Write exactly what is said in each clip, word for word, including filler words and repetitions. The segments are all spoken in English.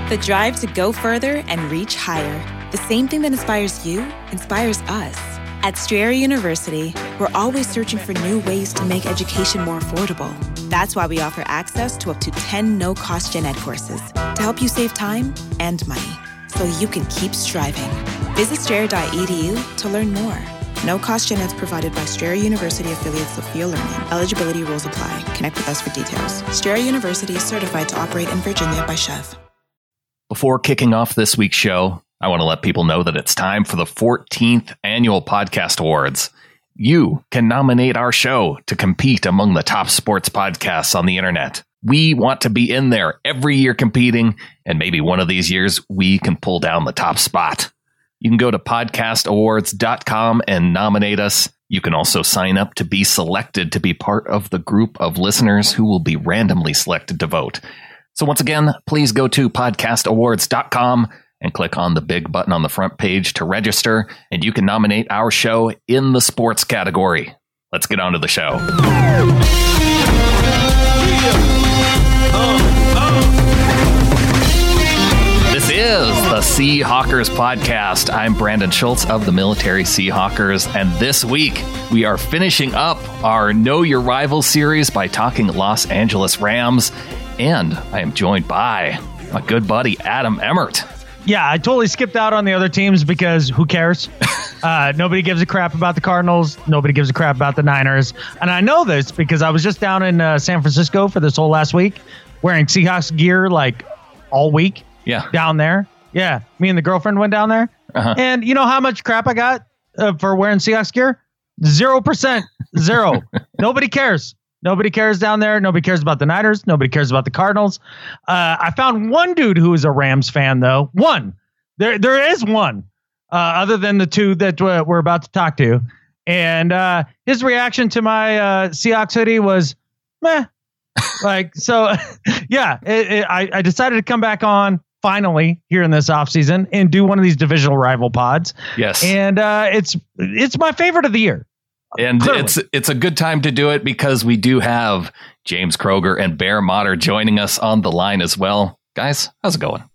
The drive to go further and reach higher. The same thing that inspires you inspires us. At Strayer University, we're always searching for new ways to make education more affordable. That's why we offer access to up to ten no-cost gen ed courses to help you save time and money so you can keep striving. Visit strayer dot e d u to learn more. No-cost gen eds provided by Strayer University affiliates Sophia Learning. Eligibility rules apply. Connect with us for details. Strayer University is certified to operate in Virginia by Chev. Before kicking off this week's show, I want to let people know that it's time for the fourteenth Annual Podcast Awards. You can nominate our show to compete among the top sports podcasts on the internet. We want to be in there every year competing, and maybe one of these years we can pull down the top spot. You can go to podcast awards dot com and nominate us. You can also sign up to be selected to be part of the group of listeners who will be randomly selected to vote. So once again, please go to podcast awards dot com and click on the big button on the front page to register, and you can nominate our show in the sports category. Let's get on to the show. This is the Seahawkers Podcast. I'm Brandon Schultz of the Military Seahawkers, and this week we are finishing up our Know Your Rivals series by talking Los Angeles Rams, and I am joined by my good buddy Adam Emmert. Yeah, I totally skipped out on the other teams because who cares? uh, nobody gives a crap about the Cardinals. Nobody gives a crap about the Niners. And I know this because I was just down in uh, San Francisco for this whole last week wearing Seahawks gear like all week. Yeah. Down there. Yeah. Me and the girlfriend went down there. Uh-huh. And you know how much crap I got uh, for wearing Seahawks gear? Zero percent. Zero. Nobody cares. Nobody cares down there. Nobody cares about the Niners. Nobody cares about the Cardinals. Uh, I found one dude who is a Rams fan, though. One. There, there is one, uh, other than the two that uh, we're about to talk to. And uh, his reaction to my uh, Seahawks hoodie was, meh. Like, so, yeah, it, it, I, I decided to come back on finally here in this offseason and do one of these divisional rival pods. Yes. And uh, it's it's my favorite of the year. And Clearly. it's it's a good time to do it because we do have James Kroger and Bear Motter joining us on the line as well. Guys, how's it going?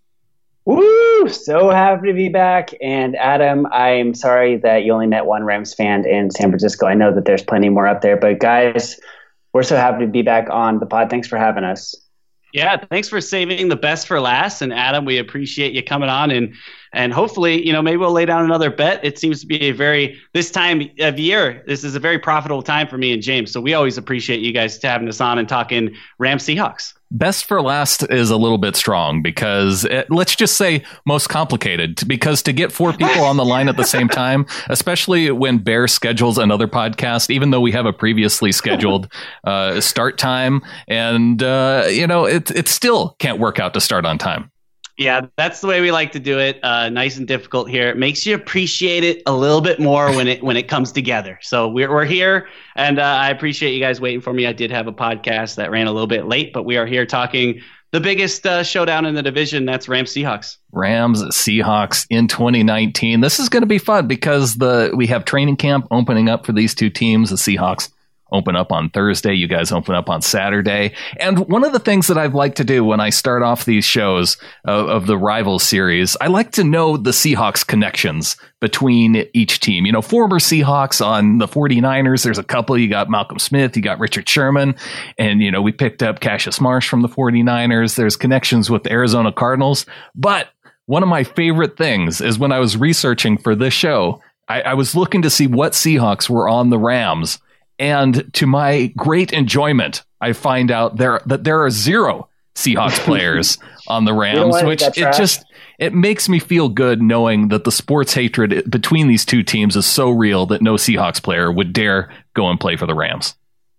Woo! So happy to be back. And Adam, I'm sorry that you only met one Rams fan in San Francisco. I know that there's plenty more up there, but guys, we're so happy to be back on the pod. Thanks for having us. Yeah, thanks for saving the best for last. And Adam, we appreciate you coming on, and and hopefully, you know, maybe we'll lay down another bet. It seems to be a very, this time of year, this is a very profitable time for me and James. So we always appreciate you guys having us on and talking Rams Seahawks. Best for last is a little bit strong because it, let's just say most complicated, because to get four people on the line at the same time, especially when Bear schedules another podcast, even though we have a previously scheduled uh, start time, and uh, you know, it it still can't work out to start on time. Yeah, that's the way we like to do it. Uh, nice and difficult here. It makes you appreciate it a little bit more when it when it comes together. So we're we're here, and uh, I appreciate you guys waiting for me. I did have a podcast that ran a little bit late, but we are here talking the biggest uh, showdown in the division. That's Rams Seahawks. Rams Seahawks in twenty nineteen. This is going to be fun because the we have training camp opening up for these two teams. The Seahawks open up on Thursday. You guys open up on Saturday. And one of the things that I'd like to do when I start off these shows of, of the Rivals series, I like to know the Seahawks connections between each team. You know, former Seahawks on the 49ers, there's a couple. You got Malcolm Smith, you got Richard Sherman, and, you know, we picked up Cassius Marsh from the 49ers. There's connections with the Arizona Cardinals. But one of my favorite things is when I was researching for this show, I, I was looking to see what Seahawks were on the Rams. And to my great enjoyment, I find out there that there are zero Seahawks players on the Rams, which it just it makes me feel good knowing that the sports hatred between these two teams is so real that no Seahawks player would dare go and play for the Rams.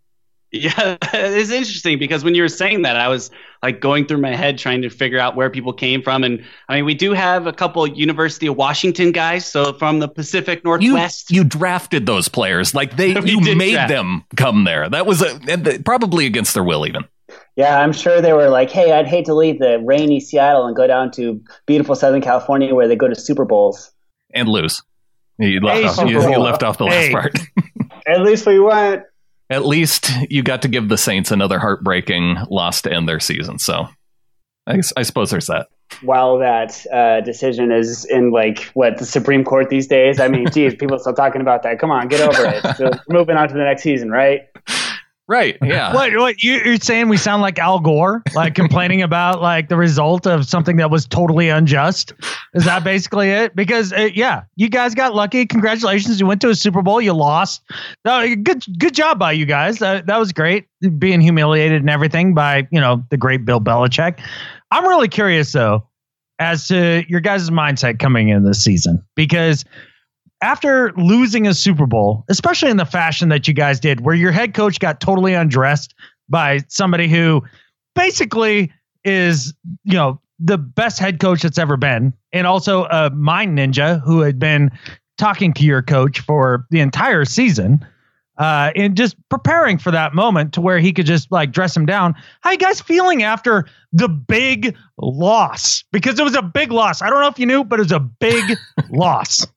Yeah, it's interesting because when you were saying that, I was like going through my head trying to figure out where people came from. And I mean, we do have a couple University of Washington guys. So from the Pacific Northwest. You, you drafted those players like they you made draft. them come there. That was a, probably against their will even. Yeah, I'm sure they were like, hey, I'd hate to leave the rainy Seattle and go down to beautiful Southern California where they go to Super Bowls. And lose. You left, hey, off, you, you left off the last hey. part. At least we went. At least you got to give the Saints another heartbreaking loss to end their season. So I, I suppose there's that. while that uh, decision is in like what the Supreme Court these days. I mean, geez, people are still talking about that. Come on, get over it. So moving on to the next season, right? Right. Yeah. What? What? You, you're saying we sound like Al Gore, like complaining about like the result of something that was totally unjust? Is that basically it? Because uh, yeah, you guys got lucky. Congratulations, you went to a Super Bowl. You lost. No, good, good job by you guys. Uh, that was great. Being humiliated and everything by you know the great Bill Belichick. I'm really curious though as to your guys' mindset coming in this season because. After losing a Super Bowl, especially in the fashion that you guys did, where your head coach got totally undressed by somebody who basically is, you know, the best head coach that's ever been, and also a mind ninja who had been talking to your coach for the entire season, uh, and just preparing for that moment to where he could just like dress him down. How you guys feeling after the big loss? Because it was a big loss. I don't know if you knew, but it was a big loss.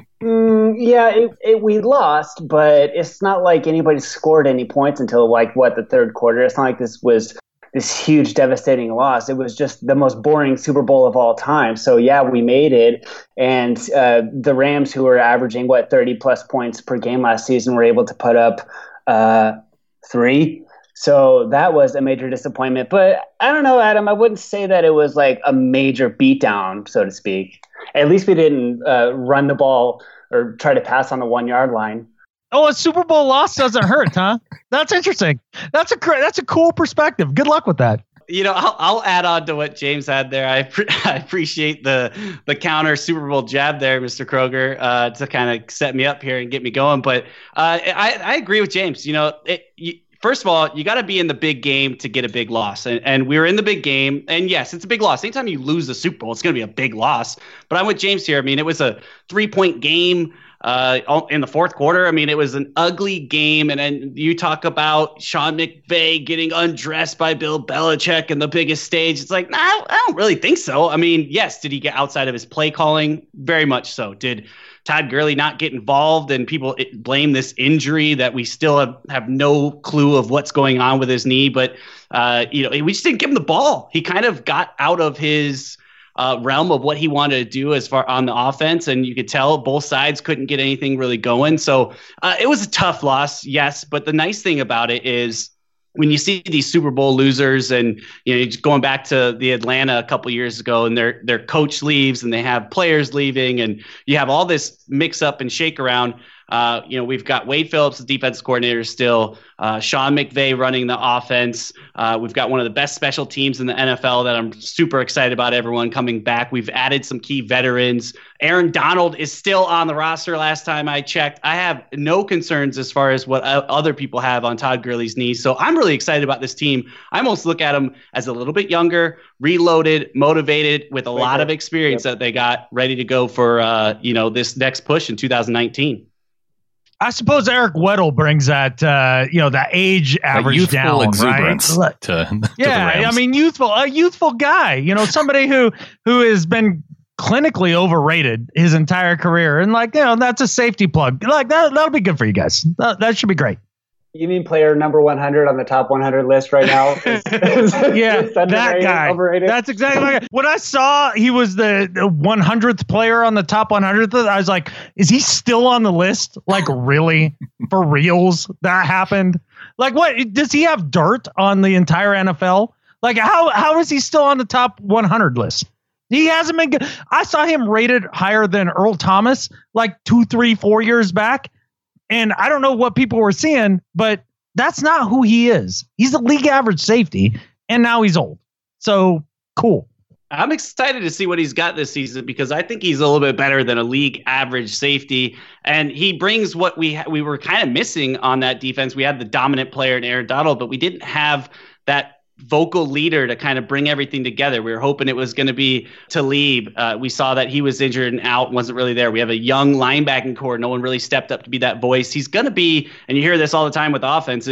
Mm, yeah, it, it, we lost, but it's not like anybody scored any points until like what the third quarter. It's not like this was this huge devastating loss. It was just the most boring Super Bowl of all time. So yeah, we made it, and uh, the Rams, who were averaging what thirty plus points per game last season, were able to put up uh, three. So that was a major disappointment. But I don't know, Adam. I wouldn't say that it was like a major beatdown, so to speak. At least we didn't uh, run the ball or try to pass on the one yard line. Oh, a Super Bowl loss doesn't hurt, huh? That's interesting. That's a that's a cool perspective. Good luck with that. You know, I'll, I'll add on to what James had there. I, pre- I appreciate the the counter Super Bowl jab there, Mister Kroger, uh, to kind of set me up here and get me going. But uh, I, I agree with James. You know, it, you, first of all, you got to be in the big game to get a big loss. And, and we were in the big game. And yes, it's a big loss. Anytime you lose the Super Bowl, it's going to be a big loss. But I'm with James here. I mean, it was a three-point game uh, in the fourth quarter. I mean, it was an ugly game. And then you talk about Sean McVay getting undressed by Bill Belichick in the biggest stage. It's like, nah, I don't really think so. I mean, yes, did he get outside of his play calling? Very much so. Did Todd Gurley not get involved, and people blame this injury that we still have, have no clue of what's going on with his knee. But, uh, you know, we just didn't give him the ball. He kind of got out of his uh, realm of what he wanted to do as far on the offense. And you could tell both sides couldn't get anything really going. So uh, it was a tough loss. Yes. But the nice thing about it is, when you see these Super Bowl losers, and you know, going back to the Atlanta a couple years ago, and their their coach leaves, and they have players leaving, and you have all this mix up and shake around. Uh, you know, we've got Wade Phillips, the defense coordinator, still. Uh, Sean McVay running the offense. Uh, we've got one of the best special teams in the N F L that I'm super excited about everyone coming back. We've added some key veterans. Aaron Donald is still on the roster last time I checked. I have no concerns as far as what other people have on Todd Gurley's knee. So I'm really excited about this team. I almost look at them as a little bit younger, reloaded, motivated, with a lot of experience yep. that they got ready to go for uh, you know, this next push in two thousand nineteen. I suppose Eric Weddle brings that, uh, you know, that age average down, exuberance right? To, to yeah, the Rams. I mean, youthful, a youthful guy, you know, somebody who who has been clinically overrated his entire career, and like, you know, that's a safety plug. Like that, that'll be good for you guys. That, that should be great. You mean player number one hundred on the top one hundred list right now? Is, is, yeah, is that guy. Overrated? That's exactly my guy. When I saw he was the one hundredth player on the top one hundredth, I was like, is he still on the list? Like, really? For reals? That happened? Like, what? Does he have dirt on the entire N F L? Like, how how is he still on the top one hundred list? He hasn't been good. I saw him rated higher than Earl Thomas like two, three, four years back. And I don't know what people were seeing, but that's not who he is. He's a league average safety, and now he's old. So cool. I'm excited to see what he's got this season, because I think he's a little bit better than a league average safety. And he brings what we ha- we were kind of missing on that defense. We had the dominant player in Aaron Donald, but we didn't have that vocal leader to kind of bring everything together. We were hoping it was going to be Talib. Uh, we saw that he was injured and out, wasn't really there. We have a young linebacking core. No one really stepped up to be that voice. He's going to be, and you hear this all the time with offenses,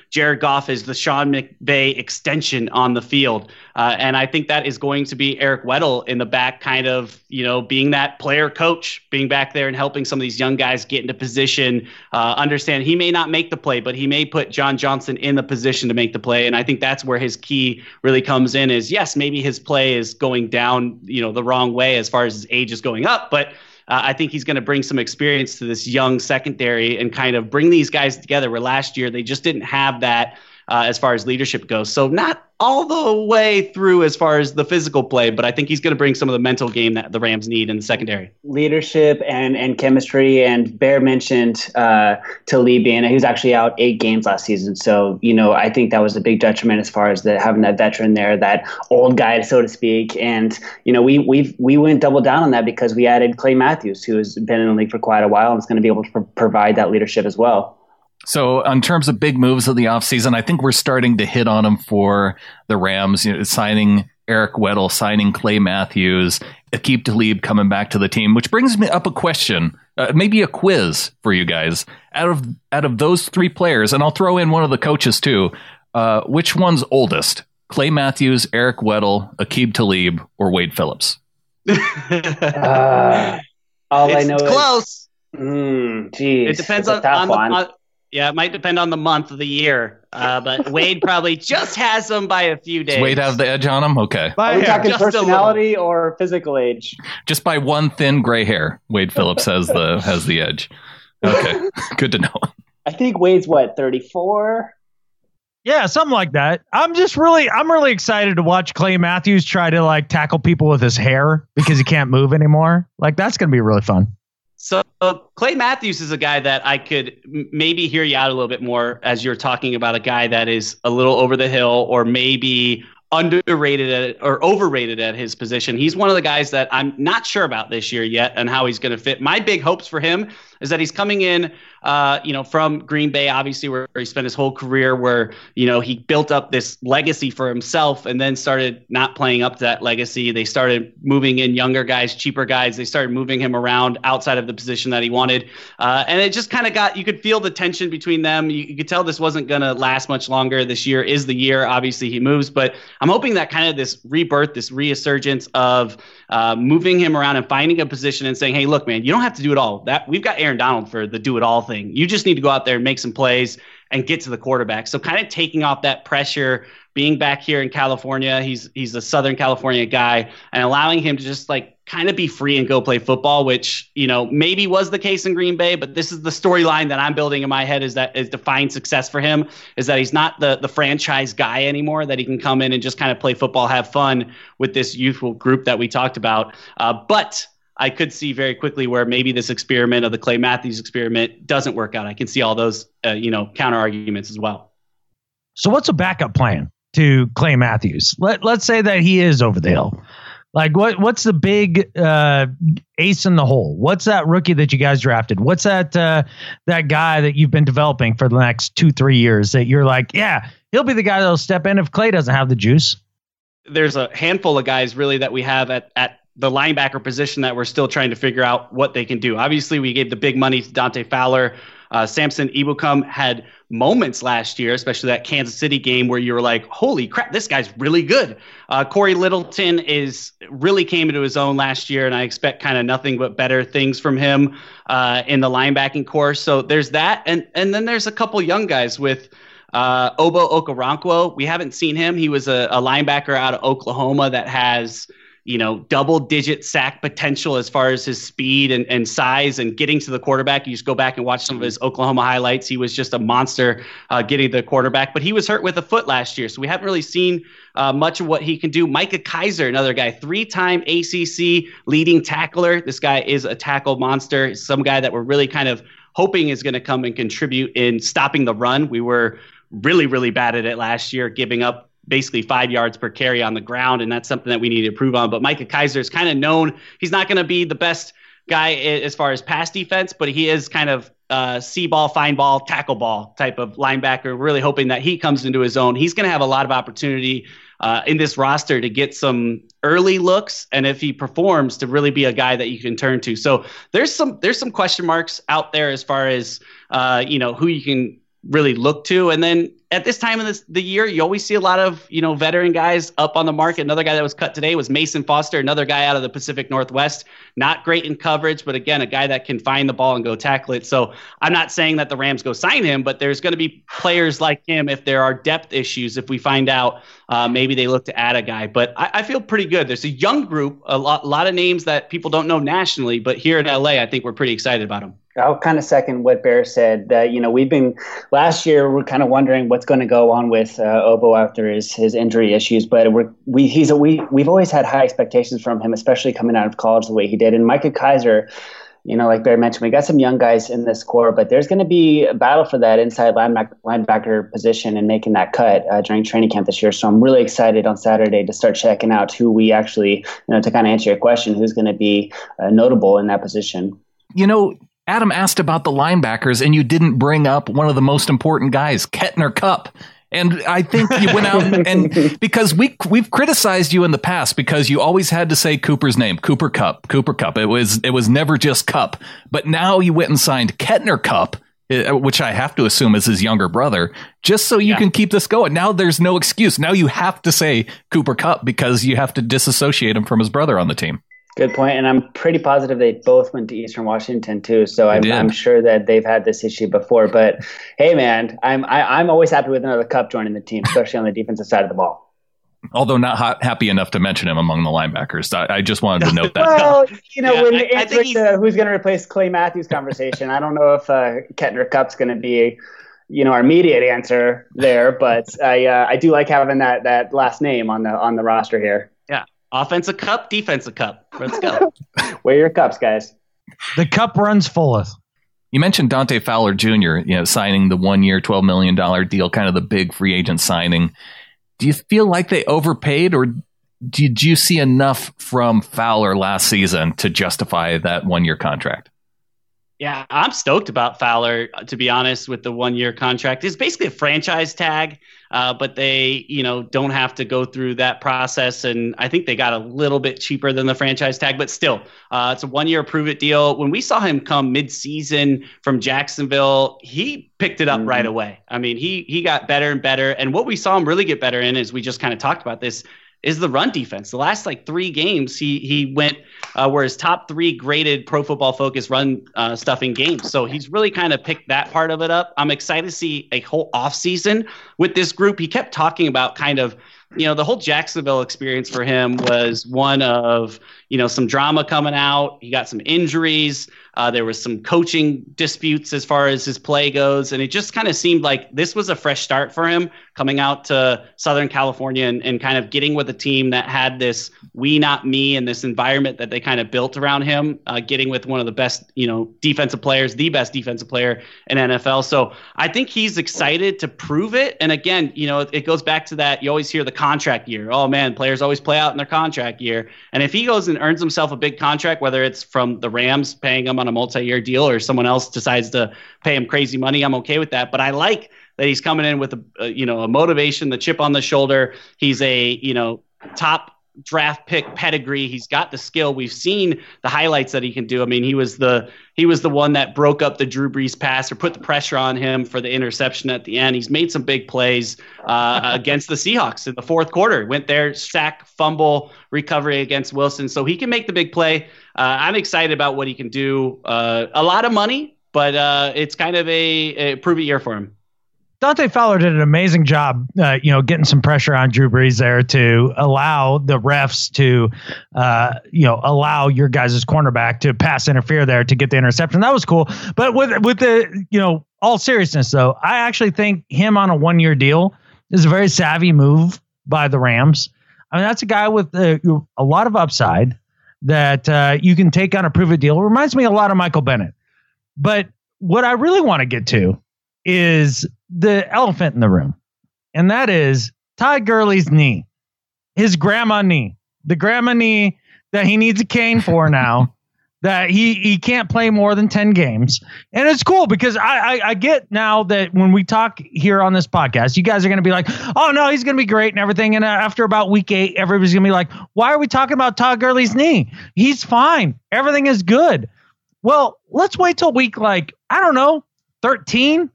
Jared Goff is the Sean McVay extension on the field. Uh, and I think that is going to be Eric Weddle in the back, kind of, you know, being that player coach, being back there and helping some of these young guys get into position, uh, understand he may not make the play, but he may put John Johnson in the position to make the play. And I think that's where his key really comes in is, yes, maybe his play is going down, you know, the wrong way as far as his age is going up, but Uh, I think he's going to bring some experience to this young secondary and kind of bring these guys together where last year they just didn't have that uh, as far as leadership goes. So not all the way through as far as the physical play, but I think he's going to bring some of the mental game that the Rams need in the secondary. Leadership and, and chemistry. And Bear mentioned uh, Talib being, he was actually out eight games last season. So, you know, I think that was a big detriment as far as the, having that veteran there, that old guy, so to speak. And, you know, we we we went double down on that because we added Clay Matthews, who has been in the league for quite a while and is going to be able to pro- provide that leadership as well. So in terms of big moves of the offseason, I think we're starting to hit on them for the Rams, you know, signing Eric Weddle, signing Clay Matthews, Aqib Talib coming back to the team, which brings me up a question, uh, maybe a quiz for you guys. Out of out of those three players, and I'll throw in one of the coaches too, uh, which one's oldest? Clay Matthews, Eric Weddle, Aqib Talib, or Wade Phillips? uh, all it's I know close. Is, mm, geez, it depends on, on the on, yeah, it might depend on the month of the year, uh, but Wade probably just has them by a few days. Does Wade have the edge on him? Okay. Are we talking personality or physical age? Just by one thin gray hair, Wade Phillips has the has the edge. Okay, good to know. I think Wade's what, thirty-four? Yeah, something like that. I'm just really, I'm really excited to watch Clay Matthews try to like tackle people with his hair because he can't move anymore. Like that's going to be really fun. So Clay Matthews is a guy that I could m- maybe hear you out a little bit more as you're talking about a guy that is a little over the hill or maybe underrated at, or overrated at his position. He's one of the guys that I'm not sure about this year yet and how he's going to fit. My big hopes for him is that he's coming in, uh, you know, from Green Bay, obviously, where he spent his whole career, where, you know, he built up this legacy for himself and then started not playing up to that legacy. They started moving in younger guys, cheaper guys. They started moving him around outside of the position that he wanted. Uh, and it just kind of got, you could feel the tension between them. You, you could tell this wasn't going to last much longer. This year is the year. Obviously, he moves, but I'm hoping that kind of this rebirth, this resurgence of uh, moving him around and finding a position and saying, hey, look, man, you don't have to do it all. That we've got Aaron Donald for the do it all thing. You just need to go out there and make some plays and get to the quarterback. So kind of taking off that pressure, being back here in California, he's he's a Southern California guy, and allowing him to just like kind of be free and go play football, which, you know, maybe was the case in Green Bay, but this is the storyline that I'm building in my head is that is defined success for him is that he's not the the franchise guy anymore, that he can come in and just kind of play football, have fun with this youthful group that we talked about. Uh, but I could see very quickly where maybe this experiment of the Clay Matthews experiment doesn't work out. I can see all those, uh, you know, counter arguments as well. So what's a backup plan to Clay Matthews? Let, let's say that he is over the hill. Like what, what's the big uh, ace in the hole? What's that rookie that you guys drafted? What's that, uh, that guy that you've been developing for the next two, three years that you're like, yeah, he'll be the guy that'll step in if Clay doesn't have the juice? There's a handful of guys really that we have at, at, the linebacker position that we're still trying to figure out what they can do. Obviously, we gave the big money to Dante Fowler. Uh, Samson Ebukam had moments last year, especially that Kansas City game where you were like, holy crap, this guy's really good. Uh, Corey Littleton is really came into his own last year, and I expect kind of nothing but better things from him uh, in the linebacking core. So there's that. And, and then there's a couple young guys with uh, Obo Okoronkwo. We haven't seen him. He was a, a linebacker out of Oklahoma that has – you know, double digit sack potential as far as his speed and, and size and getting to the quarterback. You just go back and watch some of his Oklahoma highlights. He was just a monster uh, getting the quarterback, but he was hurt with a foot last year. So we haven't really seen uh, much of what he can do. Micah Kiser, another guy, three-time A C C leading tackler. This guy is a tackle monster. Some guy that we're really kind of hoping is going to come and contribute in stopping the run. We were really, really bad at it last year, giving up basically five yards per carry on the ground, and that's something that we need to improve on. But Micah Kiser is kind of known. He's not going to be the best guy as far as pass defense, but he is kind of uh, see ball, find ball, tackle ball type of linebacker. Really hoping that he comes into his own. He's going to have a lot of opportunity uh, in this roster to get some early looks, and if he performs, to really be a guy that you can turn to. So there's some there's some question marks out there as far as uh, you know who you can really look to. And then at this time of this, the year, you always see a lot of, you know, veteran guys up on the market. Another guy that was cut today was Mason Foster, another guy out of the Pacific Northwest. Not great in coverage, but again, a guy that can find the ball and go tackle it. So I'm not saying that the Rams go sign him, but there's going to be players like him if there are depth issues. If we find out, uh, maybe they look to add a guy. But I, I feel pretty good. There's a young group, a lot, a lot of names that people don't know nationally, but here in L A, I think we're pretty excited about them. I'll kind of second what Bear said. That you know, we've been last year. We're kind of wondering what's going to go on with uh, Obo after his, his injury issues. But we're we he's a, we we've always had high expectations from him, especially coming out of college the way he did. And Micah Kiser, you know, like Bear mentioned, we got some young guys in this core, but there's going to be a battle for that inside linebacker, linebacker position and making that cut uh, during training camp this year. So I'm really excited on Saturday to start checking out who we actually, you know, to kind of answer your question, who's going to be uh, notable in that position. You know, Adam asked about the linebackers, and you didn't bring up one of the most important guys, Kettner Kupp. And I think you went out and, and because we we've criticized you in the past because you always had to say Cooper's name, Cooper Kupp, Cooper Kupp. It was it was never just Kupp. But now you went and signed Kettner Kupp, which I have to assume is his younger brother, just so you yeah. can keep this going. Now there's no excuse. Now you have to say Cooper Kupp because you have to disassociate him from his brother on the team. Good point. And I'm pretty positive they both went to Eastern Washington too. So I'm, I'm sure that they've had this issue before. But hey, man, I'm I, I'm always happy with another Kupp joining the team, especially on the defensive side of the ball. Although not ha- happy enough to mention him among the linebackers. I, I just wanted to note that. Well, you know, yeah, when I, you answer the who's going to replace Clay Matthews conversation, I don't know if uh, Kettner Kupp's going to be, you know, our immediate answer there. But I uh, I do like having that that last name on the on the roster here. Yeah. Offensive Kupp, defensive Kupp. Let's go. Wear your cups, guys. The cup runs fulleth. You mentioned Dante Fowler Junior, you know, signing the one-year, twelve million dollars deal, kind of the big free agent signing. Do you feel like they overpaid, or did you see enough from Fowler last season to justify that one-year contract? Yeah, I'm stoked about Fowler, to be honest, with the one-year contract. It's basically a franchise tag, uh, but they, you know, don't have to go through that process. And I think they got a little bit cheaper than the franchise tag, but still, uh, it's a one-year prove-it deal. When we saw him come mid-season from Jacksonville, he picked it up mm-hmm. right away. I mean, he he got better and better. And what we saw him really get better in, as we just kind of talked about this, is the run defense. The last like three games, he he went uh, were his top three graded Pro Football Focus run uh, stuffing games. So he's really kind of picked that part of it up. I'm excited to see a whole offseason with this group. He kept talking about kind of, you know, the whole Jacksonville experience for him was one of, you know, some drama coming out. He got some injuries. Uh, there was some coaching disputes as far as his play goes. And it just kind of seemed like this was a fresh start for him coming out to Southern California and, and kind of getting with a team that had this we, not me, and this environment that they kind of built around him, uh, getting with one of the best, you know, defensive players, the best defensive player in N F L. So I think he's excited to prove it. And again, you know, it, it goes back to that. You always hear the contract year. Oh man, players always play out in their contract year. And if he goes and earns himself a big contract, whether it's from the Rams paying him on a multi-year deal or someone else decides to pay him crazy money, I'm okay with that. But I like that he's coming in with a, a you know, a motivation, the chip on the shoulder. He's a, you know, top draft pick pedigree. He's got the skill. We've seen the highlights that he can do. I mean, he was the he was the one that broke up the Drew Brees pass or put the pressure on him for the interception at the end. He's made some big plays uh, against the Seahawks in the fourth quarter. Went there, sack, fumble, recovery against Wilson. So he can make the big play. Uh, I'm excited about what he can do. Uh, a lot of money, but uh, it's kind of a, a prove-it year for him. Dante Fowler did an amazing job, uh, you know, getting some pressure on Drew Brees there to allow the refs to, uh, you know, allow your guys' cornerback to pass interfere there to get the interception. That was cool. But with with the, you know, all seriousness, though, I actually think him on a one-year deal is a very savvy move by the Rams. I mean, that's a guy with uh, a lot of upside that uh, you can take on a prove-it deal. It reminds me a lot of Michael Bennett. But what I really want to get to is the elephant in the room, and that is Todd Gurley's knee, his grandma knee, the grandma knee that he needs a cane for now, that he, he can't play more than ten games. And it's cool because I, I, I get now that when we talk here on this podcast, you guys are going to be like, oh no, he's going to be great and everything. And after about week eight, everybody's going to be like, why are we talking about Todd Gurley's knee? He's fine. Everything is good. Well, let's wait till week, like, I don't know, thirteen.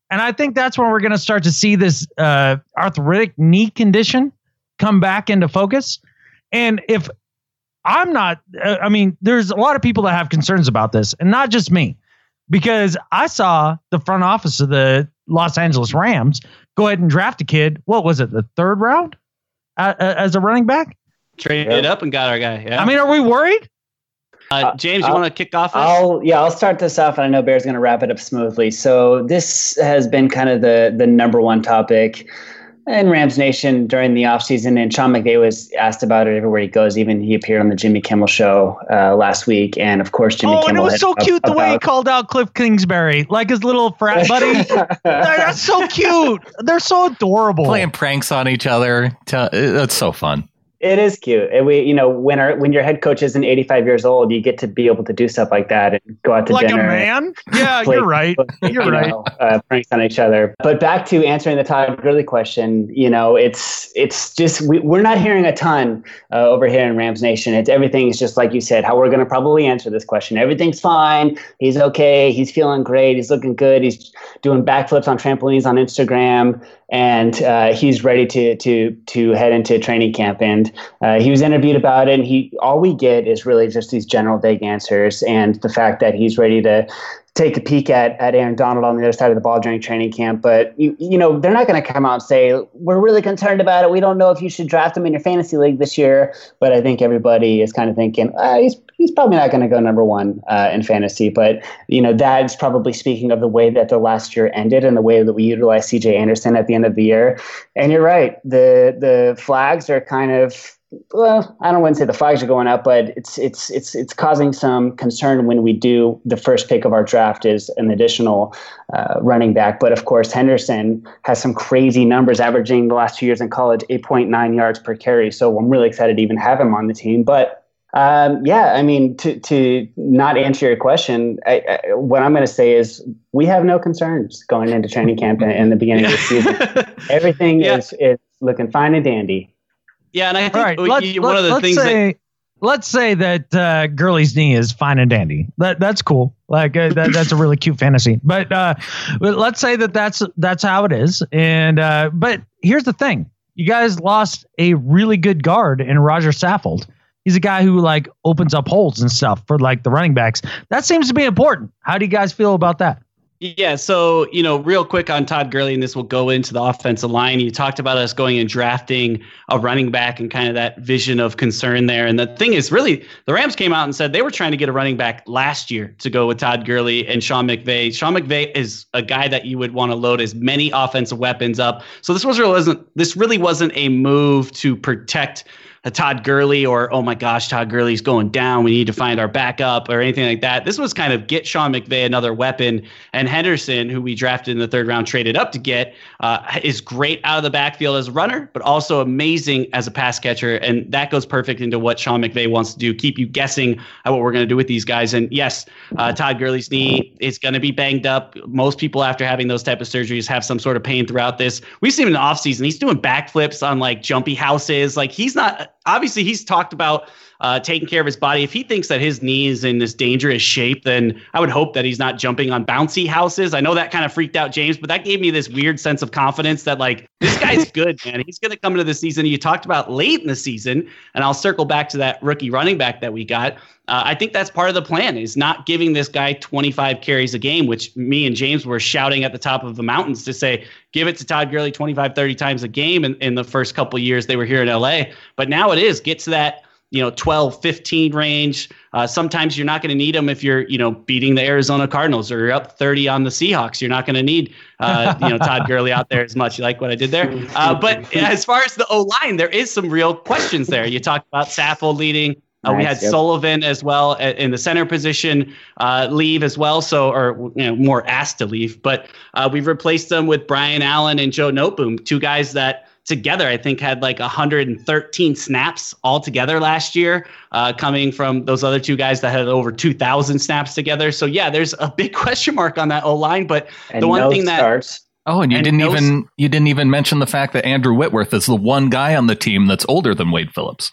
And I think that's when we're going to start to see this uh, arthritic knee condition come back into focus. And if I'm not, uh, I mean, there's a lot of people that have concerns about this, and not just me, because I saw the front office of the Los Angeles Rams go ahead and draft a kid. What was it, the third round uh, as a running back? Traded yeah. up and got our guy. Yeah. I mean, are we worried? Uh, James, you want to kick off this? I'll, yeah, I'll start this off, and I know Bear's going to wrap it up smoothly. So this has been kind of the the number one topic in Rams Nation during the offseason, and Sean McVay was asked about it everywhere he goes. Even he appeared on the Jimmy Kimmel show uh, last week, and of course, Jimmy oh, Kimmel. Oh, and it was so cute up, the way about, he called out Cliff Kingsbury, like his little frat buddy. That's so cute. They're so adorable. Playing pranks on each other. That's so fun. It is cute. And we, you know, when our when your head coach isn't eighty-five years old, you get to be able to do stuff like that and go out to like dinner. Like a man? Yeah, you're right. You're you right. Know, uh, pranks on each other. But back to answering the Todd Gurley question, you know, it's it's just we, we're not hearing a ton uh, over here in Rams Nation. It's everything's just like you said. How we're going to probably answer this question. Everything's fine. He's okay. He's feeling great. He's looking good. He's doing backflips on trampolines on Instagram. And uh, he's ready to to to head into training camp. And uh, he was interviewed about it. And he all we get is really just these general vague answers, and the fact that he's ready to take a peek at at Aaron Donald on the other side of the ball during training camp. But you you know they're not going to come out and say we're really concerned about it. We don't know if you should draft him in your fantasy league this year. But I think everybody is kind of thinking ah, he's he's probably not going to go number one uh, in fantasy. But you know that's probably speaking of the way that the last year ended and the way that we utilized C J Anderson at the end of the year. And you're right, the the flags are kind of. Well, I don't want to say the flags are going up, but it's it's it's it's causing some concern when we do the first pick of our draft is an additional uh, running back. But of course, Henderson has some crazy numbers, averaging the last two years in college eight point nine yards per carry. So I'm really excited to even have him on the team. But um, yeah, I mean, to to not answer your question, I, I, what I'm going to say is we have no concerns going into training camp in, in the beginning of the season. Everything yeah. is is looking fine and dandy. Yeah, and I think right, let's, you, one let's, of the let's things say, that let's say that uh, Gurley's knee is fine and dandy. That that's cool. Like uh, that, that's a really cute fantasy. But uh, let's say that that's that's how it is. And uh, but here's the thing: you guys lost a really good guard in Roger Saffold. He's a guy who like opens up holes and stuff for like the running backs. That seems to be important. How do you guys feel about that? Yeah, so, you know, real quick on Todd Gurley, and this will go into the offensive line. You talked about us going and drafting a running back and kind of that vision of concern there. And the thing is, really, the Rams came out and said they were trying to get a running back last year to go with Todd Gurley and Sean McVay. Sean McVay is a guy that you would want to load as many offensive weapons up. So this was really wasn't this really wasn't a move to protect a Todd Gurley or, oh my gosh, Todd Gurley's going down, we need to find our backup or anything like that. This was kind of get Sean McVay another weapon. And Henderson, who we drafted in the third round, traded up to get, uh, is great out of the backfield as a runner, but also amazing as a pass catcher. And that goes perfect into what Sean McVay wants to do, keep you guessing at what we're going to do with these guys. And yes, uh, Todd Gurley's knee is going to be banged up. Most people after having those type of surgeries have some sort of pain throughout this. We've seen him in the offseason. He's doing backflips on like jumpy houses. Like he's not... Obviously, he's talked about uh, taking care of his body. If he thinks that his knee is in this dangerous shape, then I would hope that he's not jumping on bouncy houses. I know that kind of freaked out James, but that gave me this weird sense of confidence that, like, this guy's good, man. He's going to come into the season. You talked about late in the season, and I'll circle back to that rookie running back that we got. Uh, I think that's part of the plan, is not giving this guy twenty-five carries a game, which me and James were shouting at the top of the mountains to say, give it to Todd Gurley twenty-five, thirty times a game in, in the first couple of years they were here in L A. But now it is, get to that, you know, twelve, fifteen range. Uh, sometimes you're not going to need them if you're, you know, beating the Arizona Cardinals or you're up thirty on the Seahawks. You're not going to need, uh, you know, Todd Gurley out there as much. You like what I did there? Uh, but as far as the O-line, there is some real questions there. You talked about Saffold leading. Uh, nice, we had yep. Sullivan as well in the center position uh, leave as well, so or you know more asked to leave. But uh, we've replaced them with Brian Allen and Joe Noteboom, two guys that together I think had like one hundred thirteen snaps altogether last year, uh, coming from those other two guys that had over two thousand snaps together. So yeah, there's a big question mark on that O-line. But and the one no thing that starts. Oh, and you and didn't no even you didn't even mention the fact that Andrew Whitworth is the one guy on the team that's older than Wade Phillips.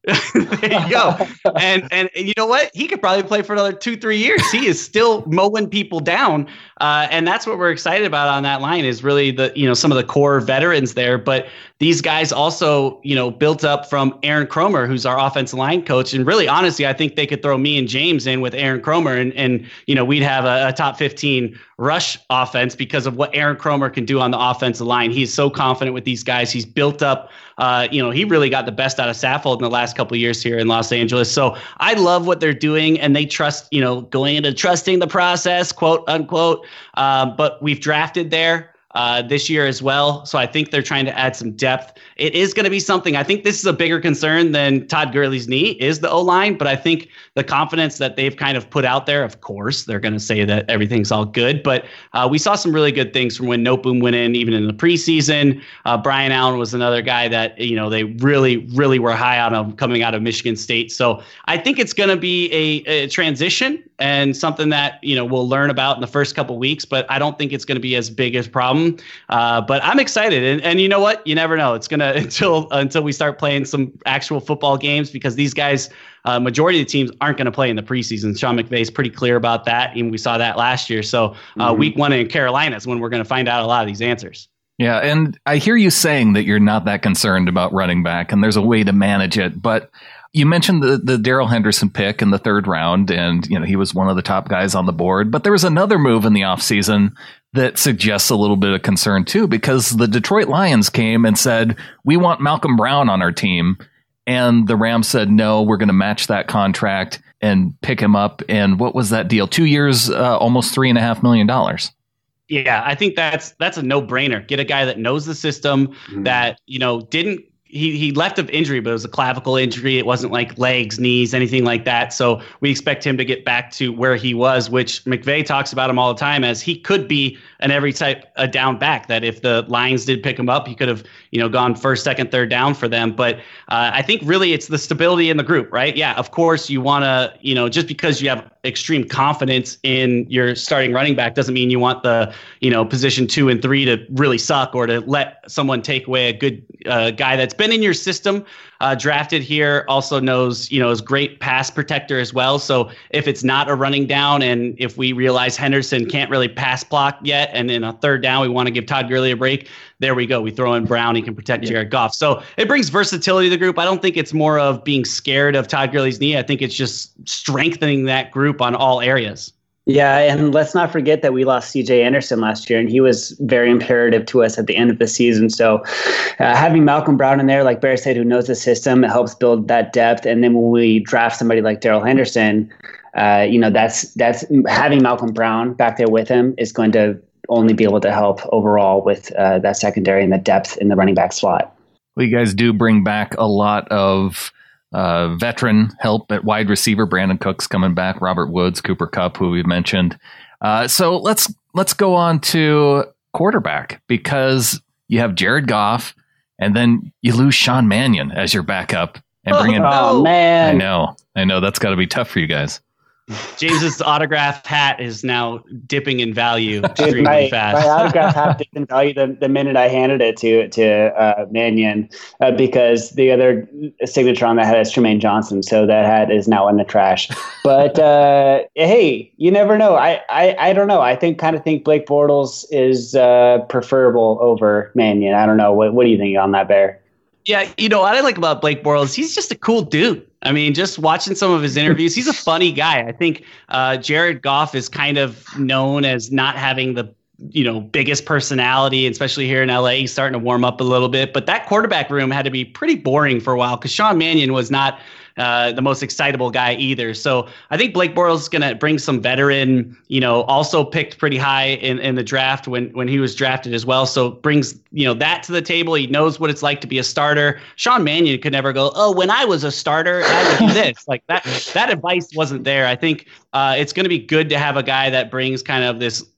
There you go. And, and and you know what? He could probably play for another two, three years. He is still mowing people down. Uh, and that's what we're excited about on that line is really the, you know, some of the core veterans there. But these guys also, you know, built up from Aaron Kromer, who's our offensive line coach. And really, honestly, I think they could throw me and James in with Aaron Kromer and, and you know, we'd have a, a top fifteen rush offense because of what Aaron Kromer can do on the offensive line. He's so confident with these guys. He's built up, uh, you know, he really got the best out of Saffold in the last couple of years here in Los Angeles. So I love what they're doing, and they trust, you know, going into trusting the process, quote unquote. Um, but we've drafted there uh, this year as well. So I think they're trying to add some depth. It is going to be something. I think this is a bigger concern than Todd Gurley's knee is the O-line, but I think the confidence that they've kind of put out there, of course, they're going to say that everything's all good, but uh, we saw some really good things from when Noteboom went in, even in the preseason. Uh, Brian Allen was another guy that, you know, they really, really were high on him coming out of Michigan State. So I think it's going to be a, a transition and something that, you know, we'll learn about in the first couple of weeks, but I don't think it's going to be as big a problem. Uh, but I'm excited. And, and you know what? You never know. It's going to until until we start playing some actual football games, because these guys, uh, majority of the teams aren't going to play in the preseason. Sean McVay is pretty clear about that, and we saw that last year. So uh, mm-hmm. week one in Carolina is when we're going to find out a lot of these answers. Yeah, and I hear you saying that you're not that concerned about running back, and there's a way to manage it. But you mentioned the, the Darrell Henderson pick in the third round, and you know he was one of the top guys on the board. But there was another move in the offseason that suggests a little bit of concern too, because the Detroit Lions came and said, we want Malcolm Brown on our team. And the Rams said, no, we're going to match that contract and pick him up. And what was that deal? Two years, uh, almost three and a half million dollars. Yeah, I think that's that's a no-brainer. Get a guy that knows the system, mm-hmm. that, you know, didn't he he left of injury, but it was a clavicle injury. It wasn't like legs, knees, anything like that. So we expect him to get back to where he was, which McVay talks about him all the time as he could be an every type a down back, that if the Lions did pick him up, he could have, you know, gone first, second, third down for them. But uh, I think really it's the stability in the group, right? Yeah, of course you want to, you know, just because you have extreme confidence in your starting running back doesn't mean you want the, you know, position two and three to really suck or to let someone take away a good uh, guy that's been in your system, uh, drafted here, also knows, you know, is great pass protector as well. So if it's not a running down, and if we realize Henderson can't really pass block yet, and in a third down, we want to give Todd Gurley a break, there we go. We throw in Brown. He can protect yeah. Jared Goff. So it brings versatility to the group. I don't think it's more of being scared of Todd Gurley's knee. I think it's just strengthening that group on all areas. Yeah, and let's not forget that we lost C J Anderson last year, and he was very imperative to us at the end of the season. So uh, having Malcolm Brown in there, like Bear said, who knows the system, it helps build that depth. And then when we draft somebody like Darrell Henderson, uh, you know, that's that's having Malcolm Brown back there with him is going to only be able to help overall with uh, that secondary and the depth in the running back slot. Well, you guys do bring back a lot of uh, veteran help at wide receiver. Brandon Cooks coming back, Robert Woods, Cooper Kupp, who we've mentioned. Uh, so let's let's go on to quarterback, because you have Jared Goff, and then you lose Sean Mannion as your backup and bring in. Oh, man. I know, I know that's got to be tough for you guys. James's autograph hat is now dipping in value extremely my, fast. My autograph hat dipped in value the, the minute I handed it to to uh, Mannion, uh, because the other signature on that hat is Tremaine Johnson, so that hat is now in the trash. But uh, hey, you never know. I, I, I don't know. I think kind of think Blake Bortles is uh, preferable over Mannion. I don't know. What what do you think on that, Bear? Yeah, you know what I like about Blake Bortles? He's just a cool dude. I mean, just watching some of his interviews, he's a funny guy. I think uh, Jared Goff is kind of known as not having the, you know, biggest personality, especially here in L A. He's starting to warm up a little bit. But that quarterback room had to be pretty boring for a while, because Sean Mannion was not uh, the most excitable guy either. So I think Blake Bortles is going to bring some veteran, you know, also picked pretty high in, in the draft when, when he was drafted as well. So brings, you know, that to the table. He knows what it's like to be a starter. Sean Mannion could never go, oh, when I was a starter, I would do this. Like that, that advice wasn't there. I think uh, it's going to be good to have a guy that brings kind of this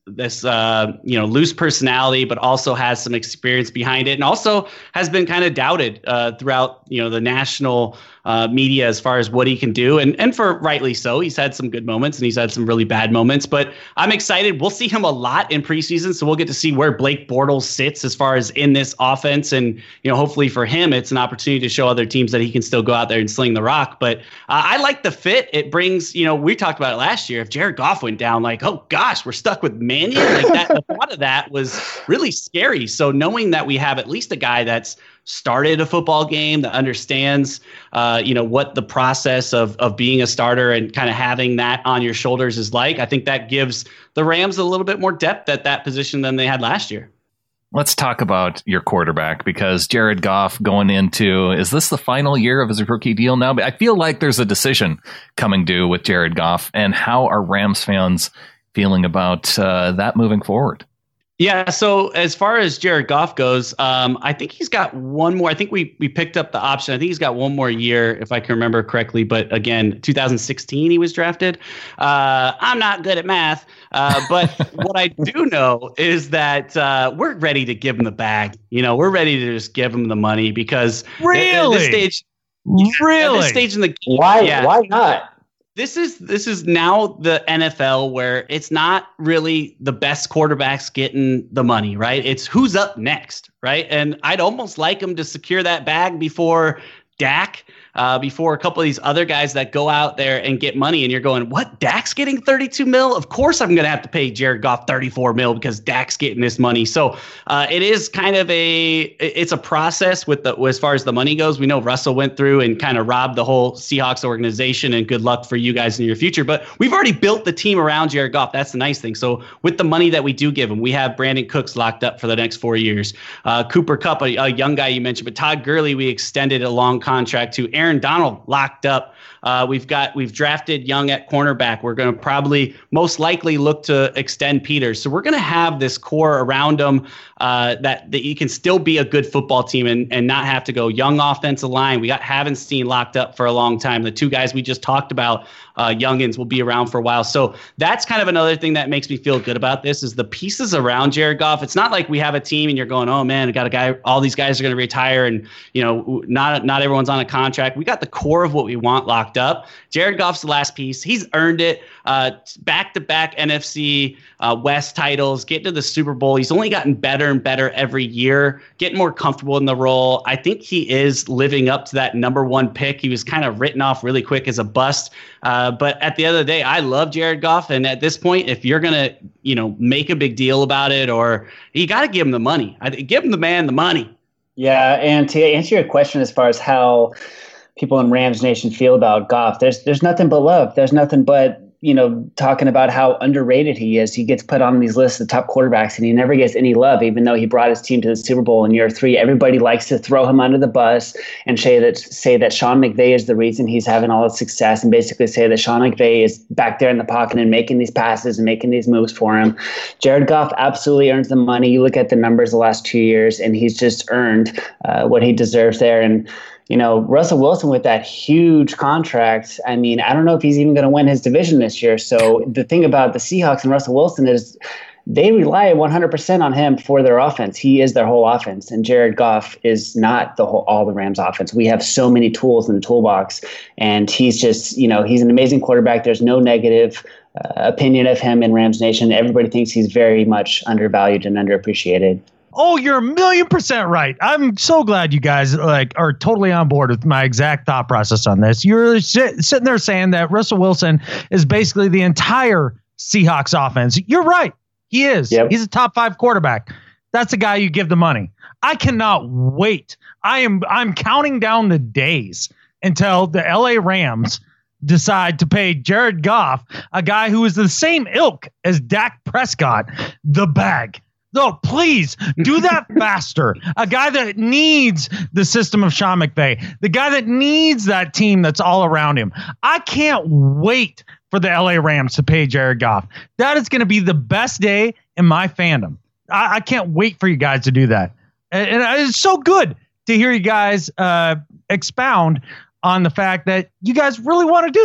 this uh, you know loose personality, but also has some experience behind it, and also has been kind of doubted uh, throughout you know the national uh, media as far as what he can do, and and for rightly so. He's had some good moments and he's had some really bad moments, but I'm excited. We'll see him a lot in preseason, so we'll get to see where Blake Bortles sits as far as in this offense, and you know hopefully for him it's an opportunity to show other teams that he can still go out there and sling the rock. But uh, I like the fit. It brings you know we talked about it last year. If Jared Goff went down, like oh gosh, we're stuck with Mannion. Like that, the thought of that was really scary. So knowing that we have at least a guy that's started a football game, that understands, uh, you know, what the process of of being a starter and kind of having that on your shoulders is like, I think that gives the Rams a little bit more depth at that position than they had last year. Let's talk about your quarterback, because Jared Goff going into, is this the final year of his rookie deal now? But I feel like there's a decision coming due with Jared Goff, and how are Rams fans feeling about uh, that moving forward? Yeah, so as far as Jared Goff goes, um, I think he's got one more. I think we we picked up the option. I think he's got one more year, if I can remember correctly. But again, two thousand sixteen he was drafted. Uh, I'm not good at math, uh, but what I do know is that uh, we're ready to give him the bag. You know, we're ready to just give him the money, because really, at, at this stage, really, at this stage in the game, why yeah, why not? This is this is now the N F L, where it's not really the best quarterbacks getting the money, right? It's who's up next, right? And I'd almost like him to secure that bag before Dak, uh, before a couple of these other guys that go out there and get money. And you're going, what? Dak's getting thirty-two mil? Of course I'm going to have to pay Jared Goff thirty-four mil because Dak's getting this money. So uh, it is kind of a, it's a process with the, as far as the money goes. We know Russell went through and kind of robbed the whole Seahawks organization, and good luck for you guys in your future. But we've already built the team around Jared Goff. That's the nice thing. So with the money that we do give him, we have Brandon Cooks locked up for the next four years. Uh, Cooper Kupp, a, a young guy you mentioned, but Todd Gurley, we extended a long contract to. Aaron Donald locked up. Uh, we've got we've drafted young at cornerback. We're going to probably most likely look to extend Peters. So we're going to have this core around them uh, that that you can still be a good football team and and not have to go young offensive line. We got Havenstein locked up for a long time. The two guys we just talked about, uh, youngins, will be around for a while. So that's kind of another thing that makes me feel good about this is the pieces around Jared Goff. It's not like we have a team and you're going, oh man, we got a guy. All these guys are going to retire, and you know, not not everyone's on a contract. We got the core of what we want locked up. Jared Goff's the last piece. He's earned it. Uh, back-to-back N F C uh, West titles, getting to the Super Bowl. He's only gotten better and better every year, getting more comfortable in the role. I think he is living up to that number one pick. He was kind of written off really quick as a bust. Uh, but at the end of the day, I love Jared Goff. And at this point, if you're going to, you know, make a big deal about it, or you got to give him the money. I, give him the man the money. Yeah, and to answer your question as far as how people in Rams Nation feel about Goff, there's there's nothing but love. There's nothing but, you know, talking about how underrated he is. He gets put on these lists of top quarterbacks, and he never gets any love, even though he brought his team to the Super Bowl in year three. Everybody likes to throw him under the bus and say that say that Sean McVay is the reason he's having all the success, and basically say that Sean McVay is back there in the pocket and making these passes and making these moves for him. Jared Goff absolutely earns the money. You look at the numbers the last two years, and he's just earned uh, what he deserves there. And you know, Russell Wilson with that huge contract, I mean, I don't know if he's even going to win his division this year. So the thing about the Seahawks and Russell Wilson is they rely one hundred percent on him for their offense. He is their whole offense, and Jared Goff is not the whole, all the Rams offense. We have so many tools in the toolbox, and he's just, you know, he's an amazing quarterback. There's no negative uh, opinion of him in Rams Nation. Everybody thinks he's very much undervalued and underappreciated. Oh, you're a million percent right. I'm so glad you guys like are totally on board with my exact thought process on this. You're sit, sitting there saying that Russell Wilson is basically the entire Seahawks offense. You're right. He is. Yep. He's a top five quarterback. That's the guy you give the money. I cannot wait. I am I'm counting down the days until the L A Rams decide to pay Jared Goff, a guy who is the same ilk as Dak Prescott, the bag. No, please do that faster. A guy that needs the system of Sean McVay, the guy that needs that team that's all around him. I can't wait for the L A Rams to pay Jared Goff. That is going to be the best day in my fandom. I, I can't wait for you guys to do that. And, and it's so good to hear you guys uh, expound on the fact that you guys really want to do that.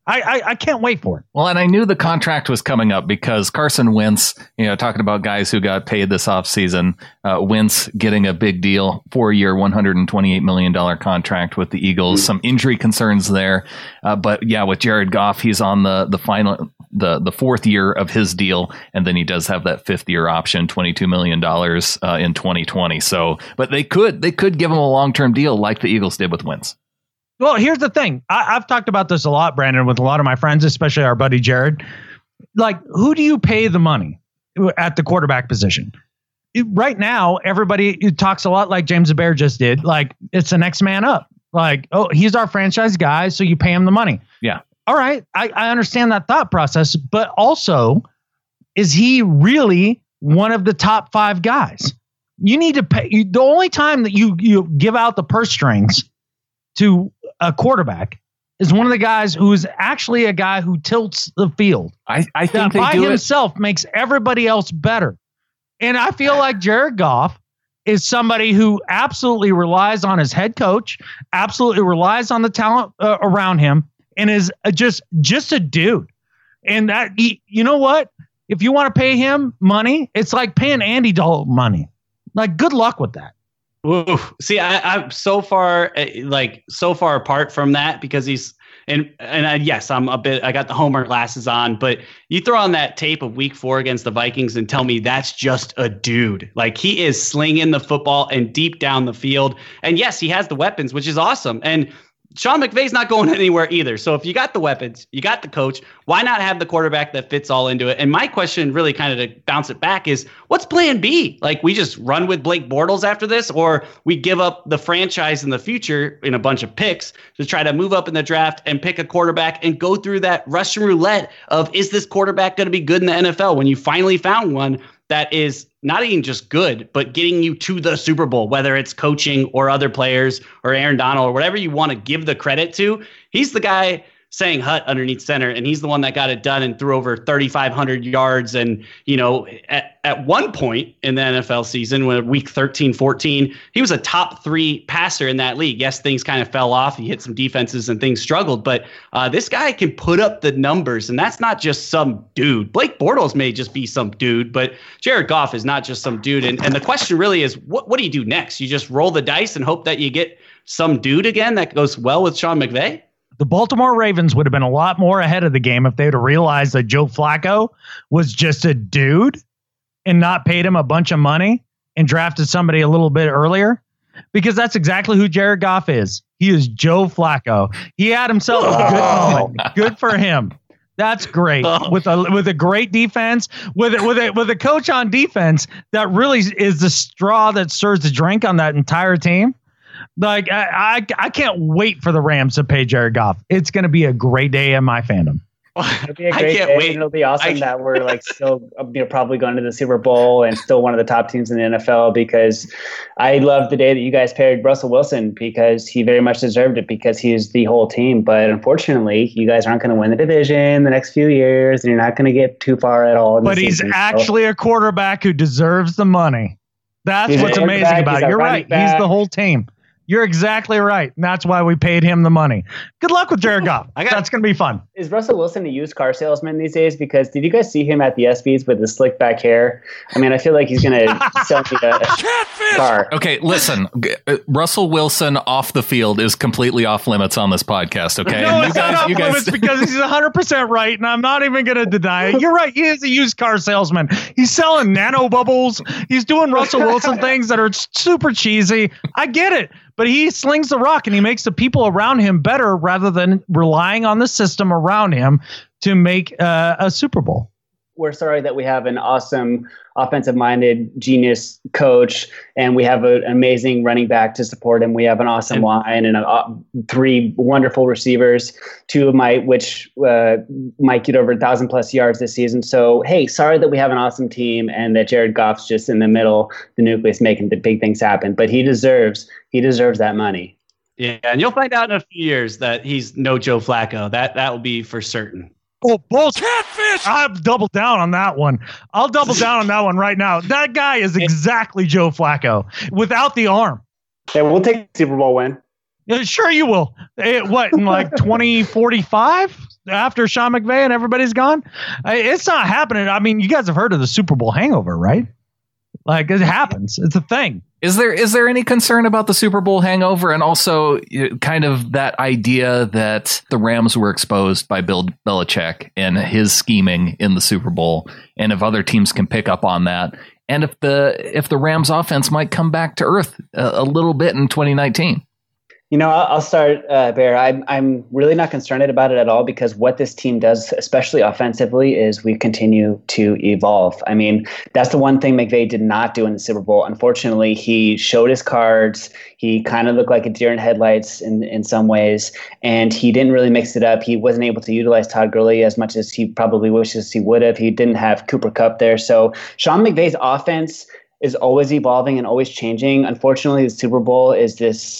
I, I, I can't wait for it. Well, and I knew the contract was coming up because Carson Wentz, you know, talking about guys who got paid this offseason, uh, Wentz getting a big deal, four-year, one hundred twenty-eight million dollars contract with the Eagles. Mm-hmm. Some injury concerns there. Uh, but yeah, with Jared Goff, he's on the, the final, the, the fourth year of his deal. And then he does have that fifth year option, twenty-two million dollars uh, in twenty twenty. So, but they could, they could give him a long-term deal like the Eagles did with Wentz. Well, here's the thing. I, I've talked about this a lot, Brandon, with a lot of my friends, especially our buddy Jared. Like, who do you pay the money at the quarterback position? It, right now, everybody it talks a lot like James Bear just did. Like, it's the next man up. Like, oh, he's our franchise guy, so you pay him the money. Yeah. All right. I, I understand that thought process. But also, is he really one of the top five guys? You need to pay. You, the only time that you, you give out the purse strings to a quarterback is one of the guys who is actually a guy who tilts the field. I, I think they by do himself it. Makes everybody else better. And I feel like Jared Goff is somebody who absolutely relies on his head coach, absolutely relies on the talent uh, around him, and is a, just just a dude. And that he, you know what? If you want to pay him money, it's like paying Andy Dalton money. Like, good luck with that. Oof. See, I, I'm so far, like, so far apart from that because he's, and and I, yes, I'm a bit, I got the Homer glasses on, but you throw on that tape of week four against the Vikings and tell me that's just a dude. Like, he is slinging the football and deep down the field. And yes, he has the weapons, which is awesome. And Sean McVay's not going anywhere either. So if you got the weapons, you got the coach, why not have the quarterback that fits all into it? And my question really kind of to bounce it back is, what's plan B? Like, we just run with Blake Bortles after this, or we give up the franchise in the future in a bunch of picks to try to move up in the draft and pick a quarterback and go through that Russian roulette of, is this quarterback going to be good in the N F L when you finally found one that is not even just good, but getting you to the Super Bowl, whether it's coaching or other players or Aaron Donald or whatever you want to give the credit to. He's the guy saying Hut underneath center, and he's the one that got it done and threw over thirty-five hundred yards. And, you know, at, at one point in the N F L season, when week thirteen, fourteen, he was a top three passer in that league. Yes, things kind of fell off. He hit some defenses and things struggled, but uh, this guy can put up the numbers, and that's not just some dude. Blake Bortles may just be some dude, but Jared Goff is not just some dude. And, and the question really is, what, what do you do next? You just roll the dice and hope that you get some dude again that goes well with Sean McVay? The Baltimore Ravens would have been a lot more ahead of the game if they'd have realized that Joe Flacco was just a dude and not paid him a bunch of money and drafted somebody a little bit earlier, because that's exactly who Jared Goff is. He is Joe Flacco. He had himself a good moment. Good for him. That's great. With a with a great defense, with a, with a with a coach on defense that really is the straw that stirs the drink on that entire team. Like, I, I I can't wait for the Rams to pay Jared Goff. It's going to be a great day in my fandom. It'll be a great I can't day. Wait. It'll be awesome I, that we're like still you know, probably going to the Super Bowl and still one of the top teams in the N F L, because I love the day that you guys paired Russell Wilson, because he very much deserved it, because he is the whole team. But unfortunately, you guys aren't going to win the division the next few years, and you're not going to get too far at all. In but he's season, actually so. a quarterback who deserves the money. That's he's what's amazing about it. You're right. Back. He's the whole team. You're exactly right. And that's why we paid him the money. Good luck with Jared Goff. I got, that's going to be fun. Is Russell Wilson a used car salesman these days? Because did you guys see him at the ESPYs with the slick back hair? I mean, I feel like he's going to sell me a, a car. Okay, listen. Russell Wilson off the field is completely off limits on this podcast, okay? No, and it's guys, not off guys... limits because he's one hundred percent right, and I'm not even going to deny it. You're right. He is a used car salesman. He's selling nano bubbles. He's doing Russell Wilson things that are super cheesy. I get it. But he slings the rock and he makes the people around him better rather than relying on the system around him to make uh, a Super Bowl. We're sorry that we have an awesome offensive-minded genius coach, and we have a, an amazing running back to support him. We have an awesome and, line and a, uh, three wonderful receivers, two of my which uh, might get over a thousand plus yards this season. So, hey, sorry that we have an awesome team and that Jared Goff's just in the middle, the nucleus, making the big things happen. But he deserves he deserves that money. Yeah, and you'll find out in a few years that he's no Joe Flacco. That that will be for certain. Oh, bullshit. Catfish! I've doubled down on that one. I'll double down on that one right now. That guy is exactly Joe Flacco without the arm. Yeah, we'll take the Super Bowl win. Yeah, sure you will. It, what, in like twenty forty-five? after Sean McVay and everybody's gone? It's not happening. I mean, you guys have heard of the Super Bowl hangover, right? Like, it happens. It's a thing. Is there is there any concern about the Super Bowl hangover, and also kind of that idea that the Rams were exposed by Bill Belichick and his scheming in the Super Bowl, and if other teams can pick up on that, and if the if the Rams offense might come back to earth a, a little bit in twenty nineteen? You know, I'll start, uh, Bear. I'm I'm really not concerned about it at all, because what this team does, especially offensively, is we continue to evolve. I mean, that's the one thing McVay did not do in the Super Bowl. Unfortunately, he showed his cards. He kind of looked like a deer in headlights in in some ways, and he didn't really mix it up. He wasn't able to utilize Todd Gurley as much as he probably wishes he would have. He didn't have Cooper Kupp there. So Sean McVay's offense is always evolving and always changing. Unfortunately, the Super Bowl is this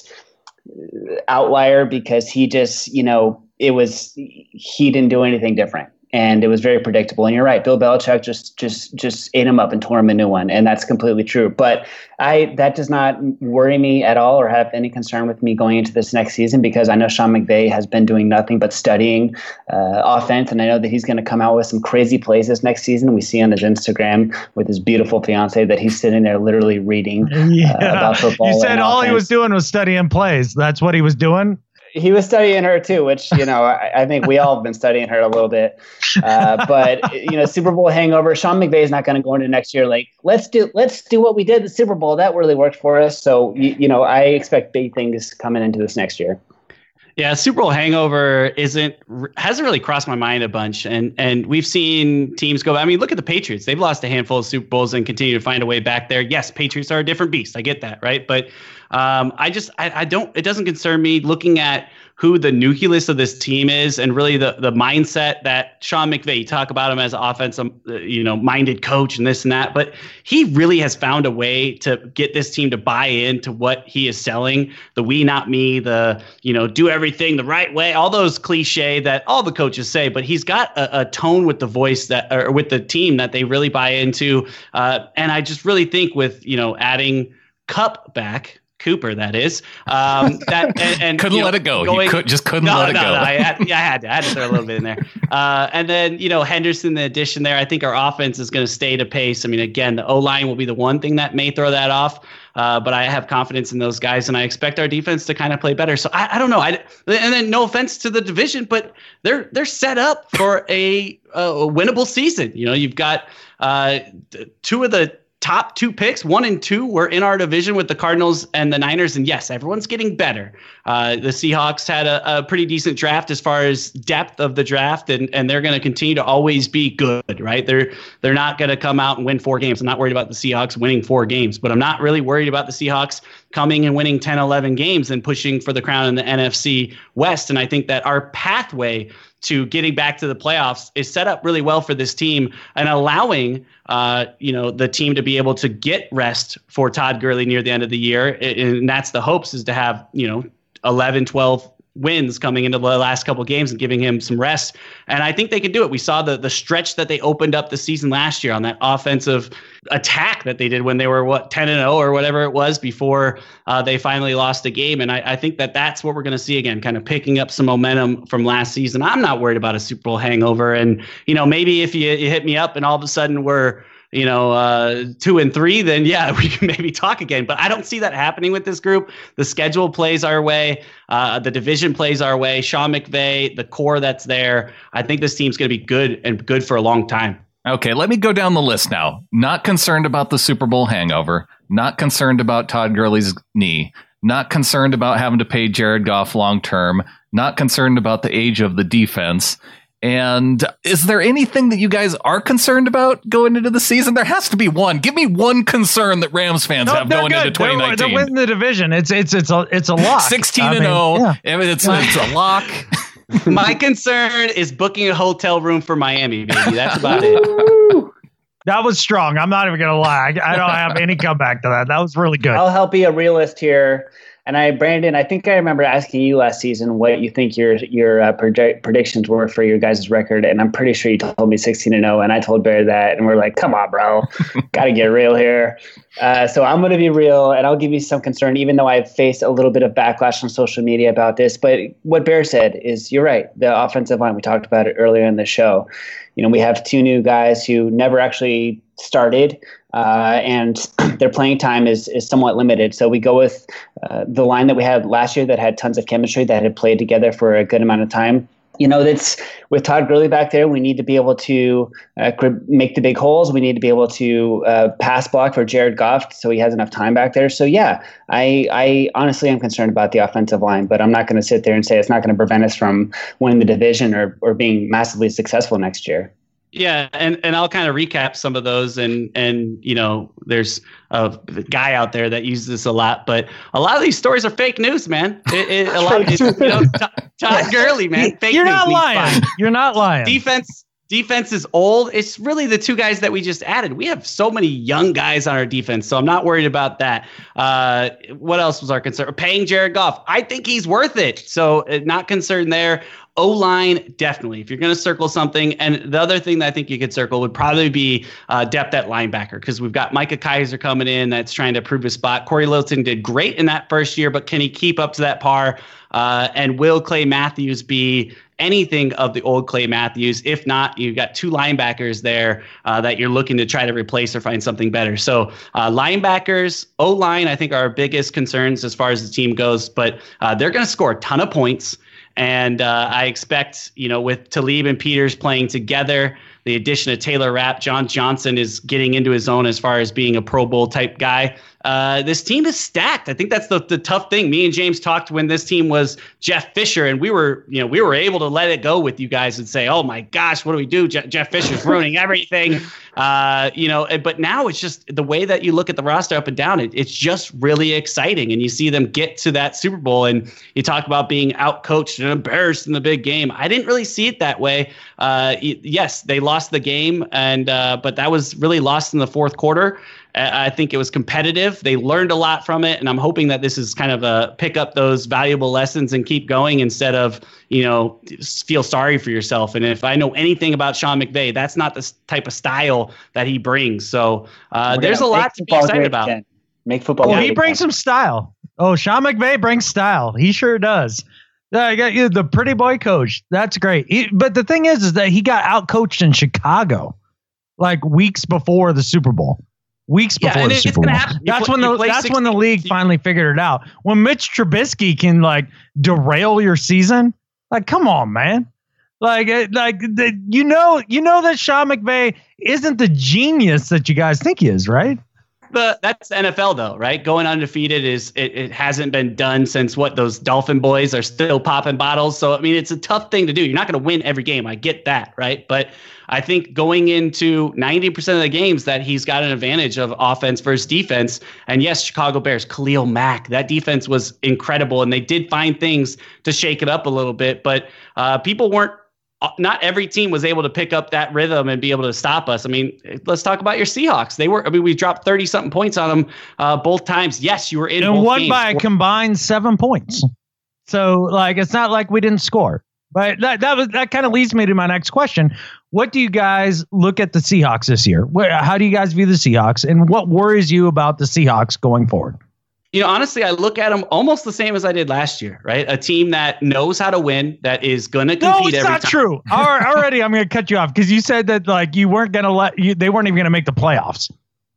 outlier because he just, you know, it was, he didn't do anything different, and it was very predictable. And you're right, Bill Belichick just just just ate him up and tore him a new one, and that's completely true. But I that does not worry me at all or have any concern with me going into this next season, because I know Sean McVay has been doing nothing but studying uh, offense, and I know that he's going to come out with some crazy plays this next season. We see on his Instagram with his beautiful fiance that he's sitting there literally reading yeah. uh, about football. You said all offense. he was doing was studying plays. That's what he was doing? He was studying her too, which, you know, I, I think we all have been studying her a little bit. Uh, but, you know, Super Bowl hangover, Sean McVay is not going to go into next year like, let's do let's do what we did at the Super Bowl. That really worked for us. So, you, you know, I expect big things coming into this next year. Yeah, Super Bowl hangover isn't hasn't really crossed my mind a bunch, and and we've seen teams go. I mean, look at the Patriots; they've lost a handful of Super Bowls and continue to find a way back there. Yes, Patriots are a different beast. I get that, right? But um, I just I, I don't. It doesn't concern me looking at who the nucleus of this team is, and really the the mindset that Sean McVay. You talk about him as an offensive, you know, minded coach and this and that, but he really has found a way to get this team to buy into what he is selling. The we, not me. The you know, do everything the right way. All those cliche that all the coaches say, but he's got a, a tone with the voice that, or with the team that they really buy into. Uh, and I just really think with you know adding Kupp back. Cooper, that is. Um, that and, and couldn't you know, let it go. Going, you could, just couldn't no, let it no, go. No, I had, yeah, I had to. I had to throw a little bit in there. Uh, and then you know Henderson, the addition there. I think our offense is going to stay to pace. I mean, again, the O line will be the one thing that may throw that off. Uh, but I have confidence in those guys, and I expect our defense to kind of play better. So I, I don't know. I, and then no offense to the division, but they're they're set up for a, a winnable season. You know, you've got uh, two of the top two picks, one and two, were in our division with the Cardinals and the Niners. And yes, everyone's getting better. Uh, the Seahawks had a, a pretty decent draft as far as depth of the draft, and, and they're going to continue to always be good, right? They're they're not going to come out and win four games. I'm not worried about the Seahawks winning four games, but I'm not really worried about the Seahawks coming and winning ten, eleven games and pushing for the crown in the N F C West. And I think that our pathway to getting back to the playoffs is set up really well for this team, and allowing uh, you know the team to be able to get rest for Todd Gurley near the end of the year. And that's the hopes, is to have you know eleven, twelve wins coming into the last couple of games and giving him some rest. And I think they can do it. We saw the the stretch that they opened up the season last year on that offensive attack that they did when they were what ten and oh or whatever it was before uh, they finally lost a game. And I, I think that that's what we're going to see again, kind of picking up some momentum from last season. I'm not worried about a Super Bowl hangover. And, you know, maybe if you, you hit me up and all of a sudden we're, you know, uh, two and three, then yeah, we can maybe talk again. But I don't see that happening with this group. The schedule plays our way. Uh, the division plays our way. Sean McVay, the core that's there. I think this team's going to be good and good for a long time. Okay, let me go down the list now. Not concerned about the Super Bowl hangover. Not concerned about Todd Gurley's knee. Not concerned about having to pay Jared Goff long term. Not concerned about the age of the defense. And is there anything that you guys are concerned about going into the season? There has to be one. Give me one concern that Rams fans no, have going good. into twenty nineteen. They're, they're winning the division. It's it's it's a it's a lock. sixteen and oh. Yeah. I mean, it's it's a lock. My concern is booking a hotel room for Miami, baby. That's about it. That was strong. I'm not even gonna lie. I don't have any comeback to that. That was really good. I'll help be a realist here. And I, Brandon, I think I remember asking you last season what you think your your uh, project, predictions were for your guys' record, and I'm pretty sure you told me sixteen and oh, and I told Bear that, and we're like, come on, bro, got to get real here. Uh, so I'm going to be real, and I'll give you some concern, even though I've faced a little bit of backlash on social media about this. But what Bear said is, you're right. The offensive line, we talked about it earlier in the show. You know, we have two new guys who never actually started, uh, and their playing time is is somewhat limited. So we go with uh, the line that we had last year that had tons of chemistry, that had played together for a good amount of time. You know, that's with Todd Gurley back there, we need to be able to uh, make the big holes. We need to be able to uh, pass block for Jared Goff so he has enough time back there. So, yeah, I, I honestly am concerned about the offensive line, but I'm not going to sit there and say it's not going to prevent us from winning the division or, or being massively successful next year. Yeah, and, and I'll kind of recap some of those, and and you know, there's a guy out there that uses this a lot, but a lot of these stories are fake news, man. It, it, a lot of it, you know, Todd Gurley, man, fake You're news. Not lying. You're not lying. Defense. Defense is old. It's really the two guys that we just added. We have so many young guys on our defense, so I'm not worried about that. Uh, what else was our concern? Paying Jared Goff. I think he's worth it, so uh, not concerned there. O-line, definitely. If you're going to circle something, and the other thing that I think you could circle would probably be uh, depth at linebacker, because we've got Micah Kiser coming in that's trying to prove his spot. Corey Littleton did great in that first year, but can he keep up to that par? Uh, and will Clay Matthews be anything of the old Clay Matthews? If not, you've got two linebackers there uh, that you're looking to try to replace or find something better. So uh, linebackers, O-line, I think are our biggest concerns as far as the team goes, but uh, they're going to score a ton of points. And uh, I expect, you know, with Talib and Peters playing together, the addition of Taylor Rapp, John Johnson is getting into his own as far as being a Pro Bowl type guy. Uh, this team is stacked. I think that's the, the tough thing. Me and James talked when this team was Jeff Fisher, and we were, you know, we were able to let it go with you guys and say, oh my gosh, what do we do? Je- Jeff Fisher's ruining everything. Uh, you know, but now it's just the way that you look at the roster up and down. It, it's just really exciting. And you see them get to that Super Bowl, and you talk about being outcoached and embarrassed in the big game. I didn't really see it that way. Uh, yes, they lost the game, and uh, but that was really lost in the fourth quarter. I think it was competitive. They learned a lot from it, and I'm hoping that this is kind of a pick up those valuable lessons and keep going instead of, you know, feel sorry for yourself. And if I know anything about Sean McVay, that's not the type of style that he brings. So uh, there's a lot to be excited about. Again. Make football. Oh, he brings some style. Oh, Sean McVay brings style. He sure does. I got you, the pretty boy coach. That's great. He, but the thing is, is that he got out coached in Chicago, like weeks before the Super Bowl. Weeks before yeah, the Super Bowl. That's when the that's when the league finally figured it out. When Mitch Trubisky can like derail your season, like come on, man. Like like the, you know you know that Sean McVay isn't the genius that you guys think he is, right? The, that's the N F L though, right? Going undefeated is it, it hasn't been done since what those Dolphin boys are still popping bottles. So I mean, it's a tough thing to do. You're not going to win every game. I get that, right? But I think going into ninety percent of the games that he's got an advantage of offense versus defense. And yes, Chicago Bears, Khalil Mack, that defense was incredible, and they did find things to shake it up a little bit. But uh, people weren't. Not every team was able to pick up that rhythm and be able to stop us. I mean, let's talk about your Seahawks. They were, I mean, we dropped thirty something points on them uh, both times. Yes, you were in and both won games. by a combined seven points. So, like, it's not like we didn't score. But that that was that kind of leads me to my next question. What do you guys look at the Seahawks this year? Where, how do you guys view the Seahawks, and what worries you about the Seahawks going forward? You know, honestly, I look at them almost the same as I did last year, right? A team that knows how to win, that is going to compete every time. No, it's not true. Already, I'm going to cut you off because you said that like you weren't going to let you. They weren't even going to make the playoffs.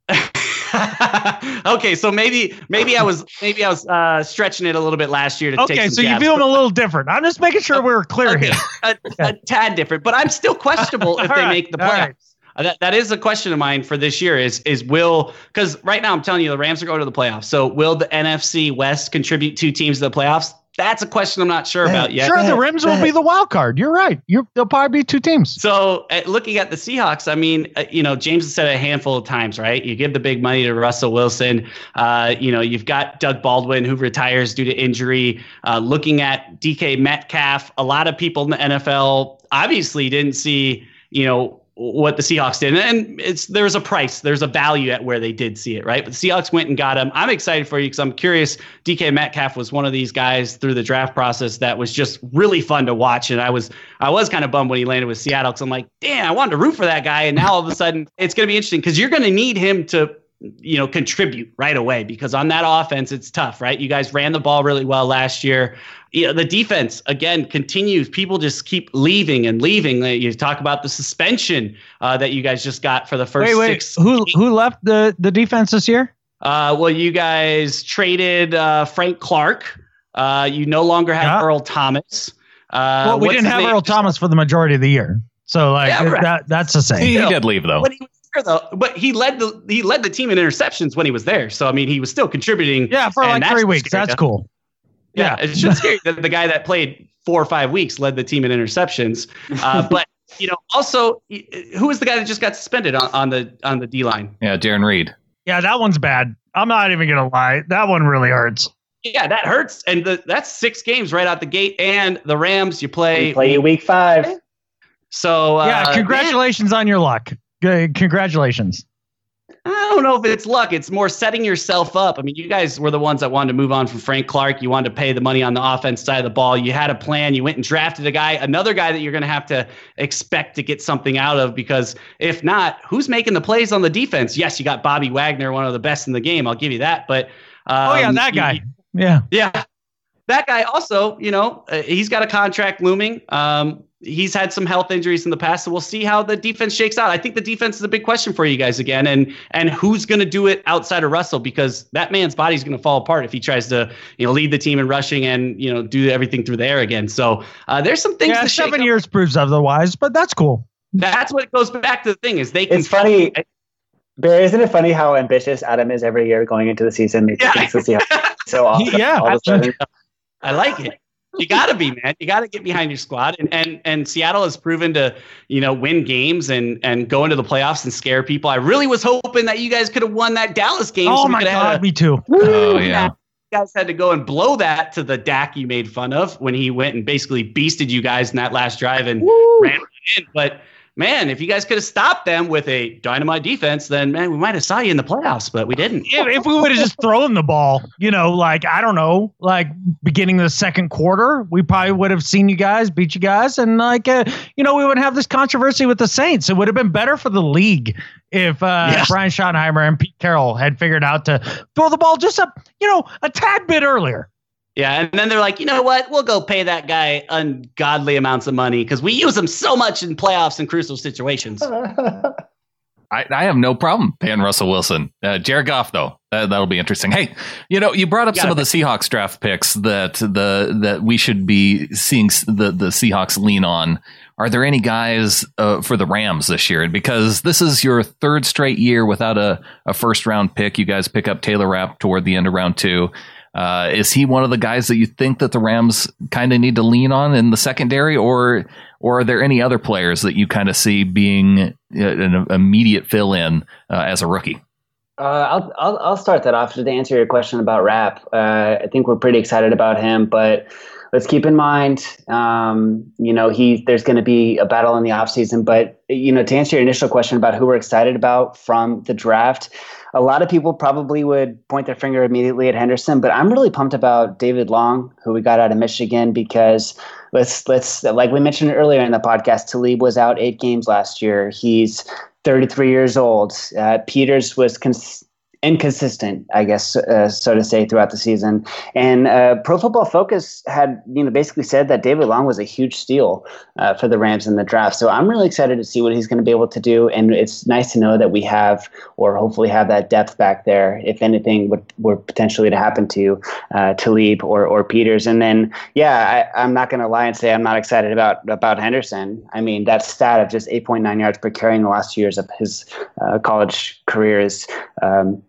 Okay, so maybe maybe I was maybe I was uh, stretching it a little bit last year to okay, take some so you jabs, feel them but, a little different. I'm just making sure we're clear okay, here. a, a tad different, but I'm still questionable if they right, make the playoffs. Right. That that is a question of mine for this year is is will because right now I'm telling you the Rams are going to the playoffs. So will the N F C West contribute two teams to the playoffs? That's a question I'm not sure about yet. Sure, the Rams will be the wild card. You're right. You're, they'll probably be two teams. So uh, looking at the Seahawks, I mean, uh, you know, James has said it a handful of times, right? You give the big money to Russell Wilson. Uh, you know, you've got Doug Baldwin who retires due to injury. Uh, looking at D K Metcalf, a lot of people in the N F L obviously didn't see, you know, what the Seahawks did. And it's there's a price, there's a value at where they did see it, right? But the Seahawks went and got him. I'm excited for you because I'm curious. D K Metcalf was one of these guys through the draft process that was just really fun to watch. And I was I was kind of bummed when he landed with Seattle because I'm like, damn, I wanted to root for that guy. And now all of a sudden it's going to be interesting because you're going to need him to you know, contribute right away because on that offense, it's tough, right? You guys ran the ball really well last year. You know, the defense, again, continues. People just keep leaving and leaving. You talk about the suspension uh, that you guys just got for the first wait, wait. six. Who who left the, the defense this year? Uh, well, you guys traded uh, Frank Clark. Uh, you no longer have yeah. Earl Thomas. Uh, well, we didn't have Earl Thomas for the majority of the year. So, like, yeah, right. that that's the same. He, he did leave, though. When he was there, though, but he led the he led the team in interceptions when he was there. So, I mean, he was still contributing. Yeah, for like three weeks. That's cool. Yeah, yeah. It's just scary that the guy that played four or five weeks led the team in interceptions. Uh, but, you know, also, who was the guy that just got suspended on, on the on the D-line? Yeah, Darren Reed. Yeah, that one's bad. I'm not even going to lie. That one really hurts. Yeah, that hurts. And the, that's six games right out the gate. And the Rams, you play. You play you week five. So, uh, yeah, congratulations man. on your luck. Good, congratulations. I don't know if it's luck. It's more setting yourself up. I mean, you guys were the ones that wanted to move on from Frank Clark. You wanted to pay the money on the offense side of the ball. You had a plan. You went and drafted a guy, another guy that you're going to have to expect to get something out of because if not, who's making the plays on the defense? Yes, you got Bobby Wagner, one of the best in the game. I'll give you that. But um, oh, yeah, that guy. You, yeah. Yeah. That guy also, you know, uh, he's got a contract looming. Um, he's had some health injuries in the past, so we'll see how the defense shakes out. I think the defense is a big question for you guys again, and and who's going to do it outside of Russell because that man's body's going to fall apart if he tries to, you know, lead the team in rushing and you know do everything through the air again. So uh, there's some things. Yeah, to seven shake years up. proves otherwise, but that's cool. That's what goes back to the thing is they. Can it's funny. Barry, isn't it funny how ambitious Adam is every year going into the season? Yeah. So awesome. Yeah, I like it. You got to be, man. You got to get behind your squad. And, and and Seattle has proven to, you know, win games and and go into the playoffs and scare people. I really was hoping that you guys could have won that Dallas game. Oh, so my God, a, a, me too. Oh, yeah. You guys had to go and blow that to the Dak you made fun of when he went and basically beasted you guys in that last drive and Woo. ran in. But, man, if you guys could have stopped them with a dynamite defense, then, man, we might have saw you in the playoffs, but we didn't. If, if we would have just thrown the ball, you know, like, I don't know, like beginning of the second quarter, we probably would have seen you guys, beat you guys, and, like, uh, you know, we wouldn't have this controversy with the Saints. It would have been better for the league if uh, yeah. Brian Schottenheimer and Pete Carroll had figured out to throw the ball just a, you know, a tad bit earlier. Yeah, and then they're like, you know what? We'll go pay that guy ungodly amounts of money because we use him so much in playoffs and crucial situations. I, I have no problem paying Russell Wilson. Uh, Jared Goff, though, uh, that'll be interesting. Hey, you know, you brought up you some of the Seahawks draft picks that the that we should be seeing the, the Seahawks lean on. Are there any guys uh, for the Rams this year? And because this is your third straight year without a, a first round pick, you guys pick up Taylor Rapp toward the end of round two. Uh, is he one of the guys that you think that the Rams kind of need to lean on in the secondary, or or are there any other players that you kind of see being an immediate fill in uh, as a rookie? Uh, I'll, I'll I'll start that off to answer your question about Rapp. Uh, I think we're pretty excited about him, but let's keep in mind, um, you know, he there's going to be a battle in the offseason. But you know, to answer your initial question about who we're excited about from the draft. A lot of people probably would point their finger immediately at Henderson, but I'm really pumped about David Long, who we got out of Michigan, because let's let's like we mentioned earlier in the podcast, Talib was out eight games last year. He's thirty-three years old. Uh, Peters was cons- inconsistent, I guess, uh, so to say, throughout the season. And uh, Pro Football Focus had, you know, basically said that David Long was a huge steal uh, for the Rams in the draft. So I'm really excited to see what he's going to be able to do. And it's nice to know that we have, or hopefully have, that depth back there, if anything would, were potentially to happen to uh, Talib or or Peters. And then, yeah, I, I'm not going to lie and say I'm not excited about about Henderson. I mean, that stat of just eight point nine yards per carry in the last two years of his uh, college career is um,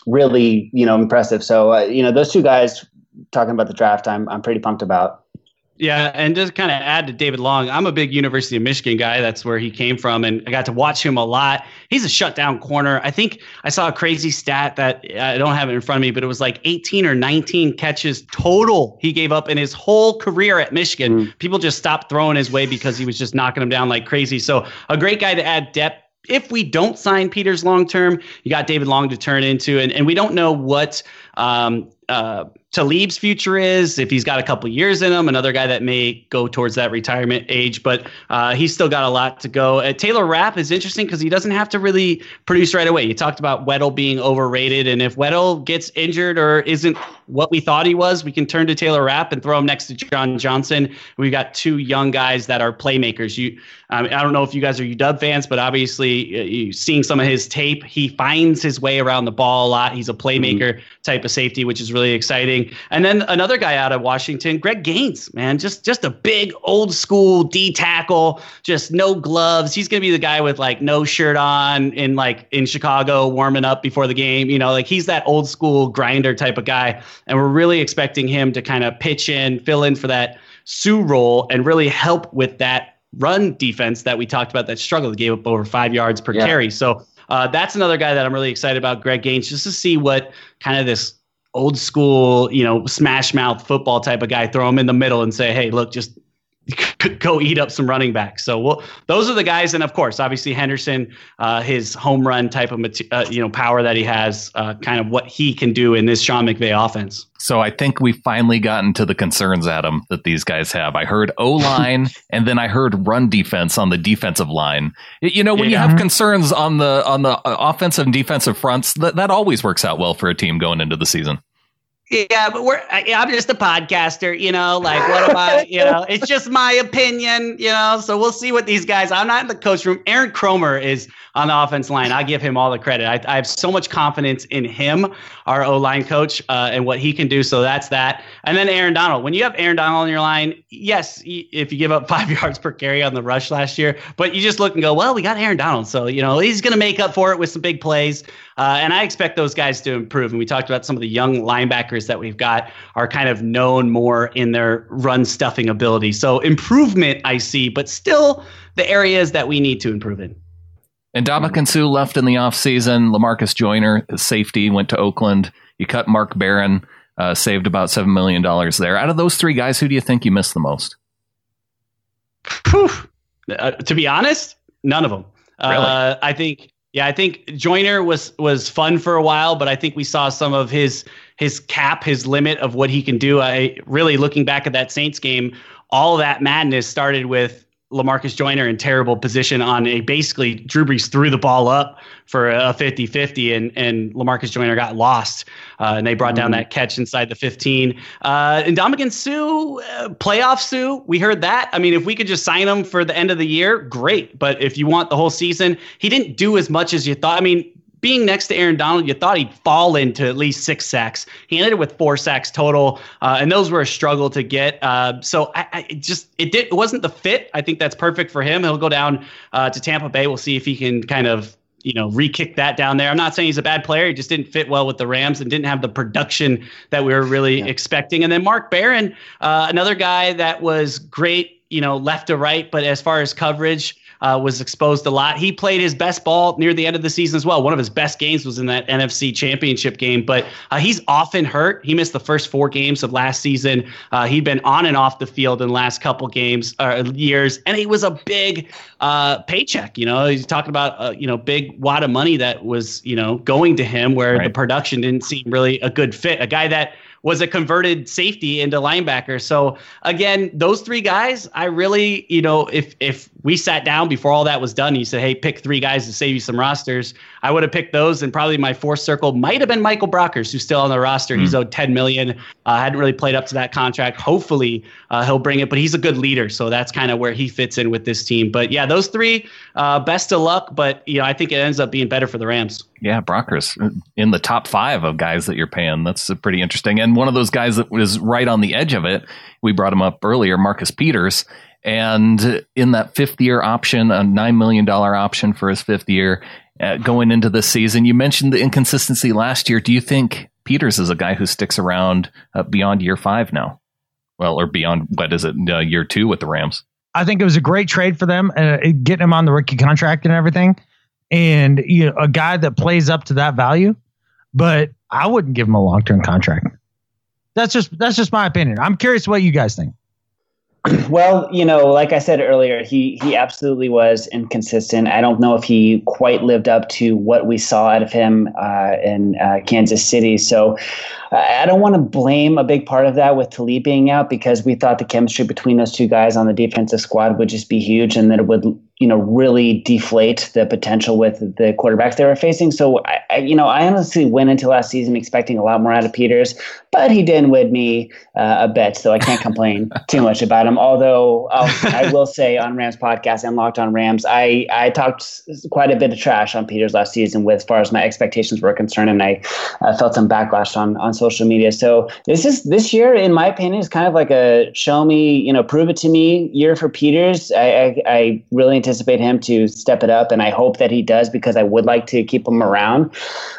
really, you know, impressive. So, uh, you know, those two guys talking about the draft, I'm I'm pretty pumped about. Yeah, and just kind of add to David Long, I'm a big University of Michigan guy. That's where he came from, and I got to watch him a lot. He's a shutdown corner. I think I saw a crazy stat that I don't have it in front of me, but it was like eighteen or nineteen catches total he gave up in his whole career at Michigan. Mm. People just stopped throwing his way because he was just knocking them down like crazy. So a great guy to add depth. If we don't sign Peters long-term, you got David Long to turn into, and, and we don't know what um, uh, Talib's future is, if he's got a couple years in him, another guy that may go towards that retirement age, but uh, he's still got a lot to go. Uh, Taylor Rapp is interesting because he doesn't have to really produce right away. You talked about Weddle being overrated, and if Weddle gets injured or isn't what we thought he was, we can turn to Taylor Rapp and throw him next to John Johnson. We've got two young guys that are playmakers. You, um, I don't know if you guys are U W fans, but obviously uh, you seeing some of his tape, he finds his way around the ball a lot. He's a playmaker mm-hmm. type of safety, which is really exciting. And then another guy out of Washington, Greg Gaines, man, just just a big old school D tackle, just no gloves. He's going to be the guy with like no shirt on in like in Chicago warming up before the game. You know, like he's that old school grinder type of guy. And we're really expecting him to kind of pitch in, fill in for that Sue role and really help with that run defense that we talked about that struggled, gave up over five yards per yeah. carry. So uh, that's another guy that I'm really excited about, Greg Gaines, just to see what kind of this old school, you know, smash mouth football type of guy, throw him in the middle and say, hey, look, just go eat up some running backs. So we'll, those are the guys. And of course, obviously Henderson, uh, his home run type of, uh, you know, power that he has, uh, kind of what he can do in this Sean McVay offense. So I think we've finally gotten to the concerns, Adam, that these guys have. I heard O-line and then I heard run defense on the defensive line. You know, when yeah. you have concerns on the on the offensive and defensive fronts, that, that always works out well for a team going into the season. Yeah, but we're, I'm just a podcaster, you know, like what am I, you know, it's just my opinion, you know, so we'll see what these guys, I'm not in the coach room. Aaron Cromer is on the offense line. I give him all the credit. I, I have so much confidence in him, our O-line coach, uh, and what he can do. So that's that. And then Aaron Donald, when you have Aaron Donald on your line, yes, if you give up five yards per carry on the rush last year, but you just look and go, well, we got Aaron Donald. So, you know, he's going to make up for it with some big plays. Uh, and I expect those guys to improve. And we talked about some of the young linebackers that we've got are kind of known more in their run stuffing ability. So improvement I see, but still the areas that we need to improve in. And Ndamukong Suh left in the offseason. LaMarcus Joyner, safety, went to Oakland. You cut Mark Barron, uh, saved about seven million dollars there. Out of those three guys, who do you think you missed the most? Whew. Uh, to be honest, none of them. Really? Uh, I think... Yeah, I think Joyner was was fun for a while, but I think we saw some of his his cap, his limit of what he can do. I really looking back at that Saints game, all that madness started with LaMarcus Joyner in terrible position on a basically Drew Brees threw the ball up for a fifty-fifty and, and LaMarcus Joyner got lost. Uh, and they brought down that catch inside the fifteen. Uh, and Ndamukong Suh, uh, playoff Suh, we heard that. I mean, if we could just sign him for the end of the year, great. But if you want the whole season, he didn't do as much as you thought. I mean, being next to Aaron Donald, you thought he'd fall into at least six sacks. He ended with four sacks total, uh, and those were a struggle to get. Uh, so I, I it just it did it wasn't the fit. I think that's perfect for him. He'll go down uh, to Tampa Bay. We'll see if he can kind of you know re-kick that down there. I'm not saying he's a bad player. He just didn't fit well with the Rams and didn't have the production that we were really yeah. expecting. And then Mark Barron, uh, another guy that was great, you know, left to right, but as far as coverage. Uh, was exposed a lot. He played his best ball near the end of the season as well. One of his best games was in that N F C Championship game, but uh, he's often hurt. He missed the first four games of last season. Uh, he'd been on and off the field in the last couple games or uh, years, and it was a big uh, paycheck. You know, he's talking about uh, you know big wad of money that was you know going to him, where right. the production didn't seem really a good fit. A guy that was a converted safety into linebacker. So again, those three guys, I really, you know, if if we sat down before all that was done, and you said, hey, pick three guys to save you some rosters, I would have picked those. And probably my fourth circle might have been Michael Brockers, who's still on the roster. Mm. He's owed ten million dollars. Uh, hadn't really played up to that contract. Hopefully uh, he'll bring it, but he's a good leader. So that's kind of where he fits in with this team. But yeah, those three, uh, best of luck. But, you know, I think it ends up being better for the Rams. Yeah, Brockers in the top five of guys that you're paying. That's pretty interesting. And one of those guys that was right on the edge of it, we brought him up earlier, Marcus Peters. And in that fifth year option, a nine million dollars option for his fifth year uh, going into this season, you mentioned the inconsistency last year. Do you think Peters is a guy who sticks around uh, beyond year five now? Well, or beyond, what is it, uh, year two with the Rams? I think it was a great trade for them, uh, getting him on the rookie contract and everything. And you know, a guy that plays up to that value, but I wouldn't give him a long-term contract. That's just that's just my opinion. I'm curious what you guys think. Well, you know, like I said earlier, he he absolutely was inconsistent. I don't know if he quite lived up to what we saw out of him uh, in uh, Kansas City. So I don't want to blame a big part of that with Talib being out, because we thought the chemistry between those two guys on the defensive squad would just be huge, and that it would, you know, really deflate the potential with the quarterbacks they were facing. So, I, I you know, I honestly went into last season expecting a lot more out of Peters, but he didn't win me uh, a bet, so I can't complain too much about him. Although I'll, I will say on Rams podcast and Locked on Rams, I, I talked quite a bit of trash on Peters last season with as far as my expectations were concerned, and I uh, felt some backlash on, on social media. So this is this year, in my opinion, is kind of like a show me, you know, prove it to me year for Peters. I, I, I really anticipate him to step it up, and I hope that he does, because I would like to keep him around.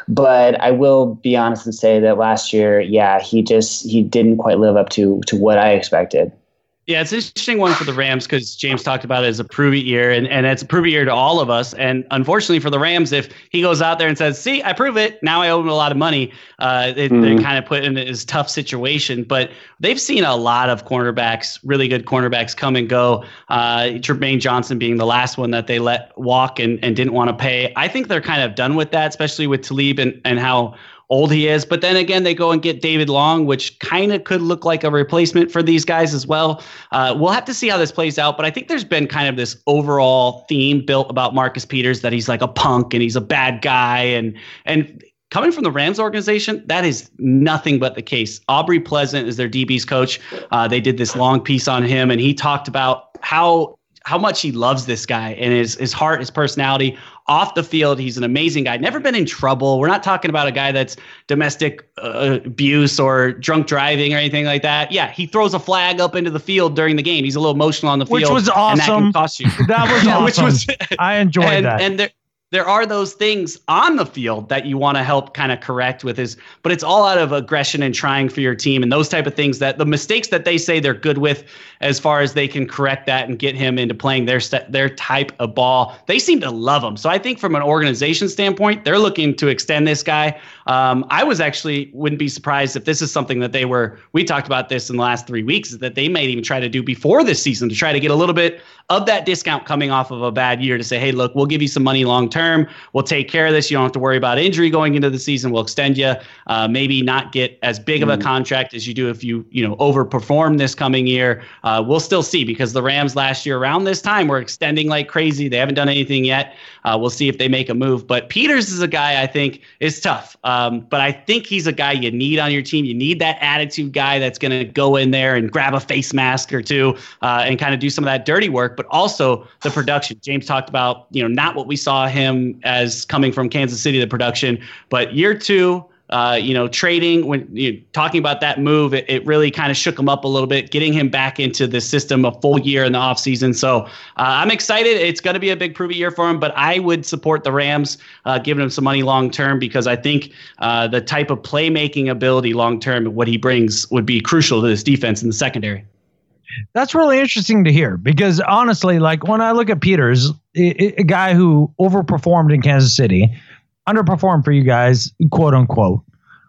But I will be honest and say that last year, yeah, he just he didn't quite live up to to what I expected. Yeah, it's an interesting one for the Rams, because James talked about it as a prove it year, and, and it's a prove it year to all of us. And unfortunately for the Rams, if he goes out there and says, see, I prove it, now I owe him a lot of money, uh, they, mm-hmm. they're kind of put in this tough situation. But they've seen a lot of cornerbacks, really good cornerbacks, come and go. Uh, Jermaine Johnson being the last one that they let walk and, and didn't want to pay. I think they're kind of done with that, especially with Talib and, and how old he is. But then again, they go and get David Long, which kind of could look like a replacement for these guys as well. Uh, we'll have to see how this plays out. But I think there's been kind of this overall theme built about Marcus Peters, that he's like a punk and he's a bad guy. And and coming from the Rams organization, that is nothing but the case. Aubrey Pleasant is their D B's coach. Uh, they did this long piece on him, and he talked about how how much he loves this guy and his his heart, his personality. Off the field, he's an amazing guy. Never been in trouble. We're not talking about a guy that's domestic uh, abuse or drunk driving or anything like that. Yeah, he throws a flag up into the field during the game. He's a little emotional on the field. Which was awesome. And that can cost you. That was awesome. Which was, I enjoyed and, that. And there, there are those things on the field that you want to help kind of correct with his, but it's all out of aggression and trying for your team and those type of things, that the mistakes that they say they're good with, as far as they can correct that and get him into playing their st- their type of ball. They seem to love him. So I think from an organization standpoint, they're looking to extend this guy. Um, I was actually wouldn't be surprised if this is something that they were, we talked about this in the last three weeks, that they might even try to do before this season to try to get a little bit of that discount coming off of a bad year, to say, hey, look, we'll give you some money long term. We'll take care of this. You don't have to worry about injury going into the season. We'll extend you, uh, maybe not get as big of a contract as you do if you, you know, overperform this coming year. Uh, we'll still see, because the Rams last year around this time were extending like crazy. They haven't done anything yet. Uh, we'll see if they make a move. But Peters is a guy I think is tough. Um, but I think he's a guy you need on your team. You need that attitude guy that's going to go in there and grab a face mask or two uh, and kind of do some of that dirty work, but also the production. James talked about, you know, not what we saw him as coming from Kansas City, the production, but year two, Uh, you know, trading, when you know, talking about that move, it, it really kind of shook him up a little bit, getting him back into the system a full year in the offseason. So uh, I'm excited. It's going to be a big prove it year for him, but I would support the Rams uh, giving him some money long term, because I think uh, the type of playmaking ability long term, what he brings, would be crucial to this defense in the secondary. That's really interesting to hear, because honestly, like when I look at Peters, a guy who overperformed in Kansas City, underperformed for you guys, quote unquote.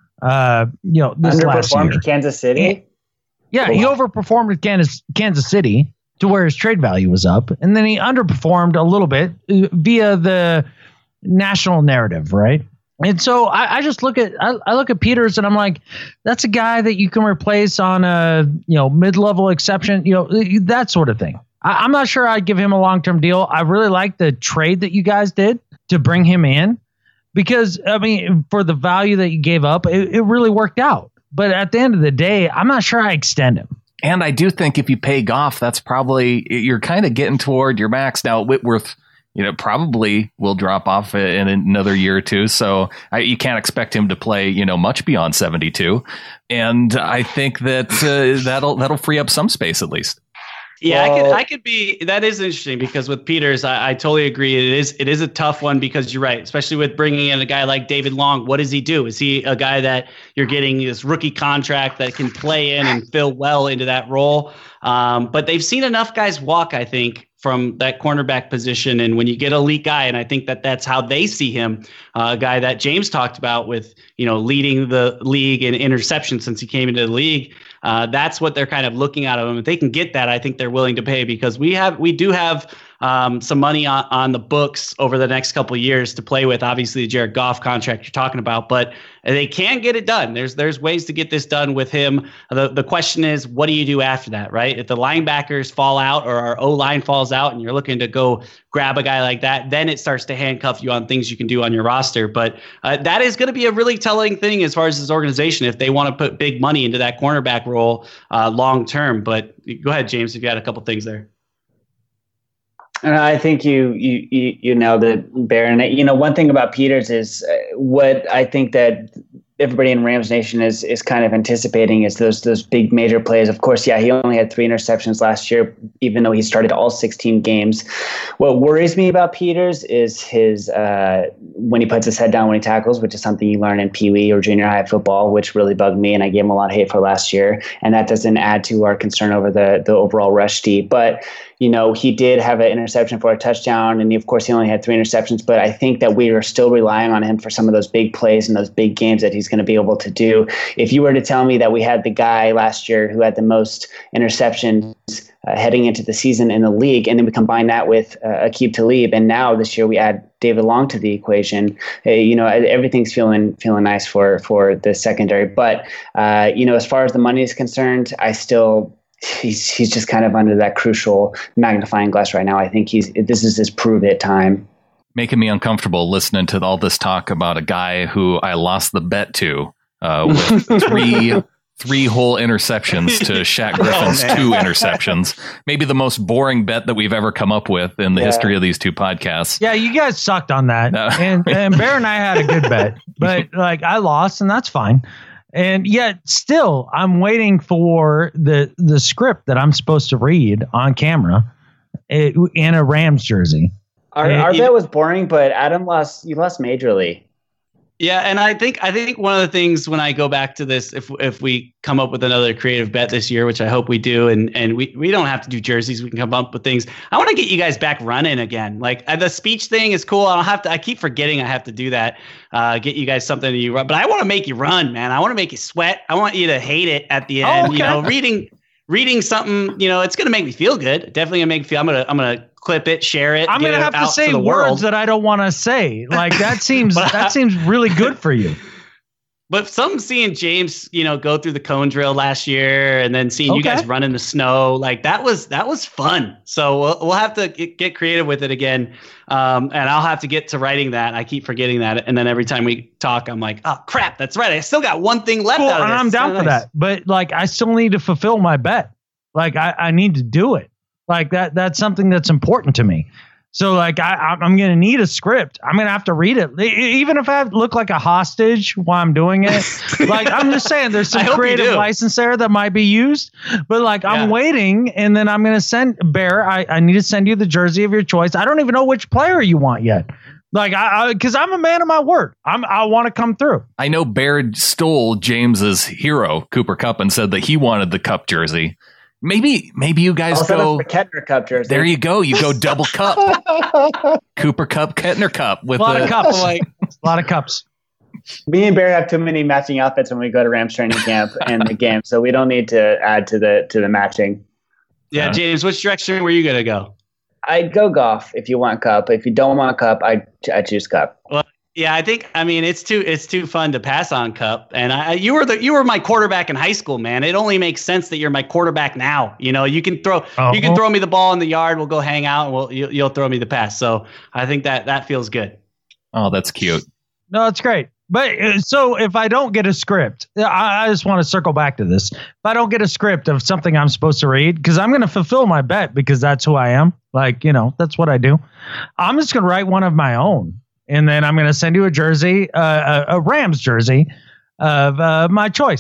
Uh, you know, this last year. Underperformed Kansas City? Yeah, oh, he wow. overperformed with Kansas, Kansas City to where his trade value was up. And then he underperformed a little bit via the national narrative, right? And so I, I just look at I, I look at Peters and I'm like, that's a guy that you can replace on a you know mid-level exception, you know, that sort of thing. I, I'm not sure I'd give him a long-term deal. I really like the trade that you guys did to bring him in, because I mean, for the value that you gave up, it, it really worked out. But at the end of the day, I'm not sure I extend him. And I do think if you pay Goff, that's probably, you're kind of getting toward your max now. Whitworth, you know, probably will drop off in another year or two. So I, you can't expect him to play, you know, much beyond seventy-two. And I think that uh, that'll that'll free up some space at least. Yeah, Well, I could I could be that is interesting because with Peters, I, I totally agree. It is it is a tough one because you're right, especially with bringing in a guy like David Long. What does he do? Is he a guy that you're getting this rookie contract that can play in and fill well into that role? Um, but they've seen enough guys walk, I think, from that cornerback position. And when you get a elite guy, and I think that that's how they see him, uh, a guy that James talked about with, you know, leading the league in interceptions since he came into the league. Uh, that's what they're kind of looking out of him. If they can get that, I think they're willing to pay because we have we do have um, some money on, on the books over the next couple of years to play with. Obviously, the Jared Goff contract you're talking about, but they can get it done. There's there's ways to get this done with him. The the question is, what do you do after that, right? If the linebackers fall out or our O-line falls out and you're looking to go grab a guy like that, then it starts to handcuff you on things you can do on your roster. But uh, that is going to be a really telling thing as far as this organization if they want to put big money into that cornerback role uh, long term. But go ahead, James, if you had a couple things there. And I think you you you, you nailed it, Baron. You know, one thing about Peters is uh, what I think that everybody in Rams Nation is is kind of anticipating is those those big major plays. Of course, yeah, he only had three interceptions last year, even though he started all sixteen games. What worries me about Peters is his uh, when he puts his head down when he tackles, which is something you learn in Pee Wee or junior high football, which really bugged me, and I gave him a lot of hate for last year. And that doesn't add to our concern over the the overall rush D, but. You know, he did have an interception for a touchdown, and of course, he only had three interceptions. But I think that we are still relying on him for some of those big plays and those big games that he's going to be able to do. If you were to tell me that we had the guy last year who had the most interceptions uh, heading into the season in the league, and then we combine that with uh, Aqib Talib, and now this year we add David Long to the equation, uh, you know, everything's feeling feeling nice for for the secondary. But uh, you know, as far as the money is concerned, I still. He's he's just kind of under that crucial magnifying glass right now. I think he's this is his prove it time. Making me uncomfortable listening to all this talk about a guy who I lost the bet to uh, with three three whole interceptions to Shaq Griffin's oh, two interceptions. Maybe the most boring bet that we've ever come up with in the yeah. history of these two podcasts. Yeah, you guys sucked on that, uh, and and Bear and I had a good bet, but like I lost, and that's fine. And yet still, I'm waiting for the the script that I'm supposed to read on camera it, in a Rams jersey. Our, our bet was boring, but Adam lost. You lost majorly. Yeah, and I think I think one of the things when I go back to this, if if we come up with another creative bet this year, which I hope we do, and and we, we don't have to do jerseys, we can come up with things. I want to get you guys back running again. Like uh, the speech thing is cool. I don't have to. I keep forgetting I have to do that. Uh, get you guys something to you run, but I want to make you run, man. I want to make you sweat. I want you to hate it at the end. Oh, okay. You know, reading reading something. You know, it's gonna make me feel good. Definitely gonna make me feel. I'm gonna I'm gonna. clip it, share it. I'm gonna have to say words world. that I don't want to say. Like that seems that seems really good for you. But some seeing James, you know, go through the cone drill last year, and then seeing okay. you guys run in the snow, like that was that was fun. So we'll we'll have to get creative with it again, um, and I'll have to get to writing that. I keep forgetting that, and then every time we talk, I'm like, oh crap, that's right. I still got one thing left. Cool, out of and this. I'm down for nice. that. But like, I still need to fulfill my bet. Like I, I need to do it. Like that, that's something that's important to me. So like, I, I'm going to need a script. I'm going to have to read it. Even if I look like a hostage while I'm doing it. Like, I'm just saying there's some creative license there that might be used, but like I'm yeah. waiting, and then I'm going to send Bear. I, I need to send you the jersey of your choice. I don't even know which player you want yet. Like I, I cause I'm a man of my word. I'm, I want to come through. I know Bear stole James's hero, Cooper Kupp, and said that he wanted the Kupp jersey. Maybe, maybe you guys also go. The Kettner Cup jersey. There you go. You go double cup. Cooper Kupp, Kettner Cup with a lot the, of cups. Like, a lot of cups. Me and Bear have too many matching outfits when we go to Rams training camp and the game, so we don't need to add to the to the matching. Yeah, yeah. James, which direction were you gonna go? I'd go Goff if you want Cup. If you don't want Cup, I I choose Cup. Well, yeah, I think I mean it's too it's too fun to pass on Kupp, and I you were the you were my quarterback in high school, man. It only makes sense that you're my quarterback now. You know, you can throw uh-huh. you can throw me the ball in the yard. We'll go hang out, and we'll you, you'll throw me the pass. So I think that that feels good. Oh, that's cute. No, it's great. But uh, so if I don't get a script, I, I just want to circle back to this. If I don't get a script of something I'm supposed to read, because I'm going to fulfill my bet because that's who I am. Like, you know, that's what I do. I'm just going to write one of my own. And then I'm going to send you a jersey, uh, a, a Rams jersey of uh, my choice.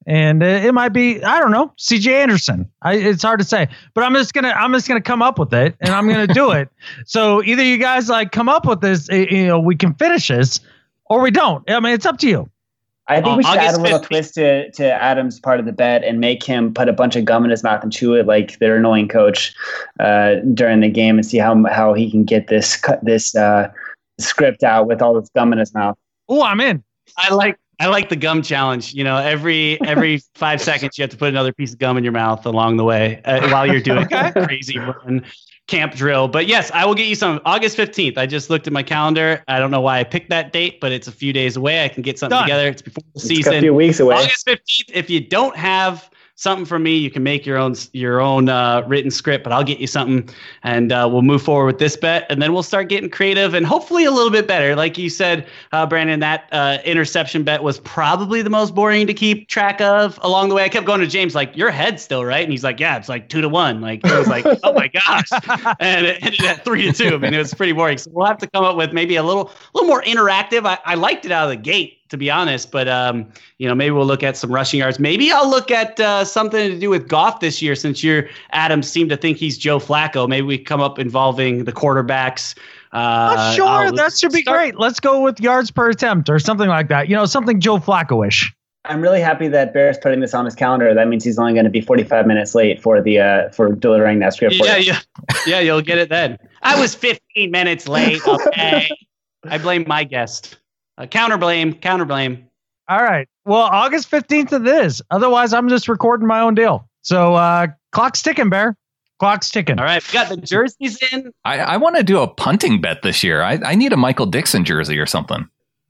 And it, it might be, I don't know, C J Anderson. I, it's hard to say, but I'm just going to, I'm just going to come up with it and I'm going to do it. So either you guys like come up with this, you know, we can finish this or we don't. I mean, it's up to you. I think Uh, we should August add a little fifteenth. twist to, to Adam's part of the bet and make him put a bunch of gum in his mouth and chew it like their annoying coach uh, during the game and see how how he can get this cut this uh, script out with all this gum in his mouth. Oh, I'm in. I like I like the gum challenge. You know, every every five seconds you have to put another piece of gum in your mouth along the way uh, while you're doing Okay. a crazy run camp drill. But yes, I will get you some August fifteenth. I just looked at my calendar. I don't know why I picked that date, but it's a few days away. I can get something Done. together. It's before the It's season. a few weeks away. August fifteenth. If you don't have something from me, you can make your own your own uh, written script, but I'll get you something, and uh, we'll move forward with this bet, and then we'll start getting creative and hopefully a little bit better. Like you said, uh, Brandon, that uh, interception bet was probably the most boring to keep track of along the way. I kept going to James like, "Your head's still right," and he's like, "Yeah, it's like two to one." Like I was like, "Oh my gosh," and it ended at three to two. I mean, it was pretty boring. So we'll have to come up with maybe a little little more interactive. I, I liked it out of the gate, to be honest, but um, you know, maybe we'll look at some rushing yards. Maybe I'll look at uh, something to do with Goff this year, since you're Adam seemed to think he's Joe Flacco. Maybe we come up involving the quarterbacks. Uh, Oh, sure, I'll that should be start- great. Let's go with yards per attempt or something like that. You know, something Joe Flacco-ish. I'm really happy that Bear's putting this on his calendar. That means he's only going to be forty-five minutes late for the uh, for delivering that script. for Yeah, you. yeah, yeah. You'll get it then. I was fifteen minutes late. Okay, I blame my guest. Uh, counter blame. Counter blame. All right. Well, August fifteenth it is. Otherwise, I'm just recording my own deal. So uh, clock's ticking, Bear. Clock's ticking. All right, we got the jerseys in. I, I want to do a punting bet this year. I, I need a Michael Dixon jersey or something.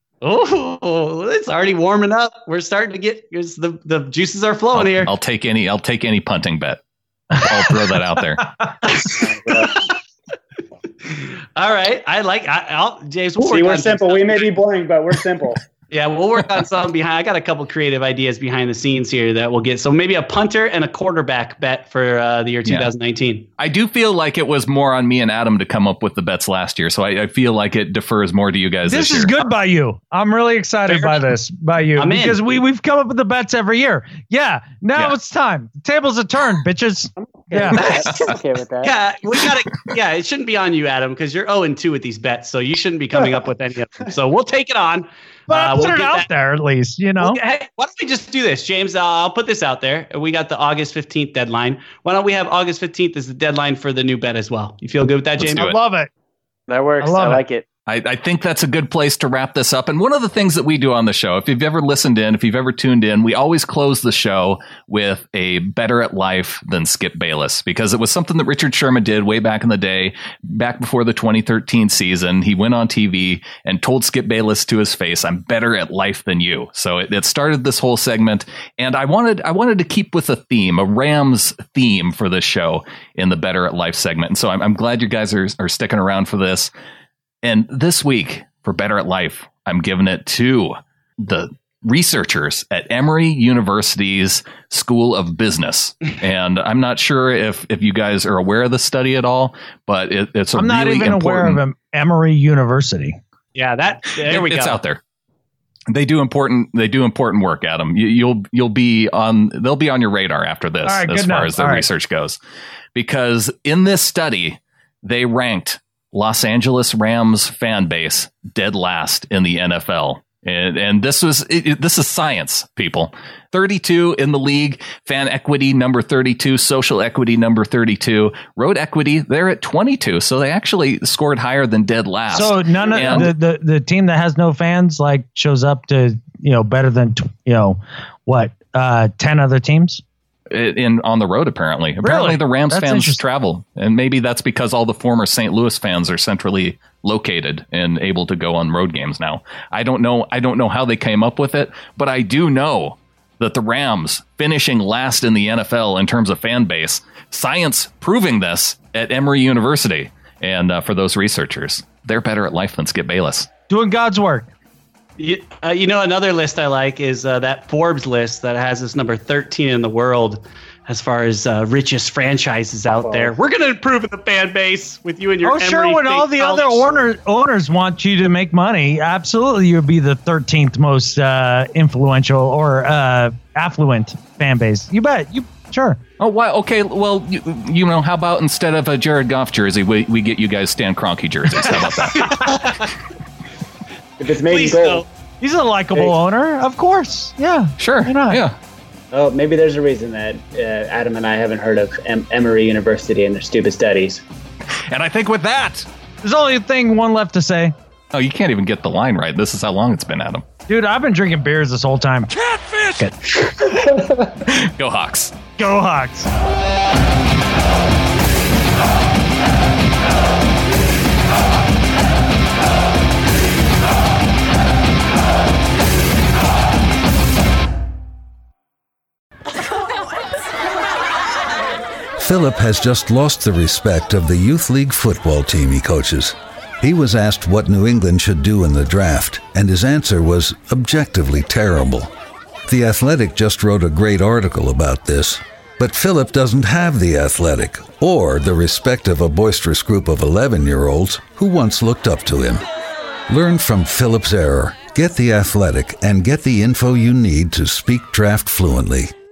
Oh, it's already warming up. We're starting to get it's the the juices are flowing I'll, here. I'll take any. I'll take any punting bet. I'll throw that out there. All right, I like. I, I'll James. We'll See, work we're on some simple. stuff. We may be boring, but we're simple. Yeah, we'll work on something behind. I got a couple creative ideas behind the scenes here that we'll get. So maybe a punter and a quarterback bet for uh, the year Yeah. twenty nineteen. I do feel like it was more on me and Adam to come up with the bets last year, so I, I feel like it defers more to you guys this, This is year. good by you. I'm really excited Fair by enough. this, by you, I'm in. because we we've come up with the bets every year. Yeah, now Yeah. it's time. The tables are turned, bitches. Yeah. I'm okay with that. Yeah, we got to. Yeah, it shouldn't be on you, Adam, because you're zero and two with these bets, so you shouldn't be coming up with any of them. So we'll take it on. But Uh, I put we'll it get out that- there at least, you know. Well, hey, why don't we just do this, James? Uh, I'll put this out there. We got the August fifteenth deadline. Why don't we have August fifteenth as the deadline for the new bet as well? You feel good with that, Let's James? do I it. love it. That works. I I, love it. like it. I, I think that's a good place to wrap this up. And one of the things that we do on the show, if you've ever listened in, if you've ever tuned in, we always close the show with a better at life than Skip Bayless, because it was something that Richard Sherman did way back in the day, back before the twenty thirteen season. He went on T V and told Skip Bayless to his face, "I'm better at life than you." So it, it started this whole segment. And I wanted, I wanted to keep with a theme, a Rams theme for this show in the Better at Life segment. And so I'm, I'm glad you guys are, are sticking around for this. And this week, for Better at Life, I'm giving it to the researchers at Emory University's School of Business. And I'm not sure if, if you guys are aware of the study at all, but it, it's a I'm not really even aware important, of em- Emory University. Yeah, that. There we it's go. out there. They do important. They do important work, Adam. You, you'll you'll be on. They'll be on your radar after this, All right, as good far enough. as their All right. research goes, because in this study they ranked Los Angeles Rams fan base dead last in the N F L. And, and this was it, it- this is science, people. thirty-two in the league, fan equity number thirty-two, social equity number thirty-two, road equity they're at twenty-two, so they actually scored higher than dead last. So none of And- the, the the team that has no fans like shows up to, you know, better than tw- you know what uh, ten other teams. in on the road. Apparently, apparently Really? the Rams That's fans interesting. travel, and maybe that's because all the former Saint Louis fans are centrally located and able to go on road games now. I don't know. I don't know how they came up with it, but I do know that the Rams finishing last in the N F L in terms of fan base, science proving this at Emory University, and uh, for those researchers, they're better at life than Skip Bayless. Doing God's work. You, uh, you know, another list I like is uh, that Forbes list that has us number thirteen in the world. as far as uh, richest franchises out there. We're going to improve the fan base with you and your Oh, Emory sure. When all the other owner, owners want you to make money, absolutely, you would be the thirteenth most uh, influential or uh, affluent fan base. You bet. You sure. Oh, wow. Okay. Well, you, you know, how about instead of a Jared Goff jersey, we, we get you guys Stan Kroenke jerseys? How about that? If it's made Please in gold. no. He's a likable Hey. owner, of course. Yeah. Sure. Why not? Yeah. Oh, maybe there's a reason that uh, Adam and I haven't heard of em- Emory University and their stupid studies. And I think with that, There's only a thing one left to say. oh, you can't even get the line right. This is how long it's been, Adam. Dude, I've been drinking beers this whole time. Catfish! Go Hawks. Go Hawks. Philip has just lost the respect of the youth league football team he coaches. He was asked what New England should do in the draft, and his answer was objectively terrible. The Athletic just wrote a great article about this, but Philip doesn't have the Athletic or the respect of a boisterous group of eleven-year-olds who once looked up to him. Learn from Philip's error, get the Athletic, and get the info you need to speak draft fluently.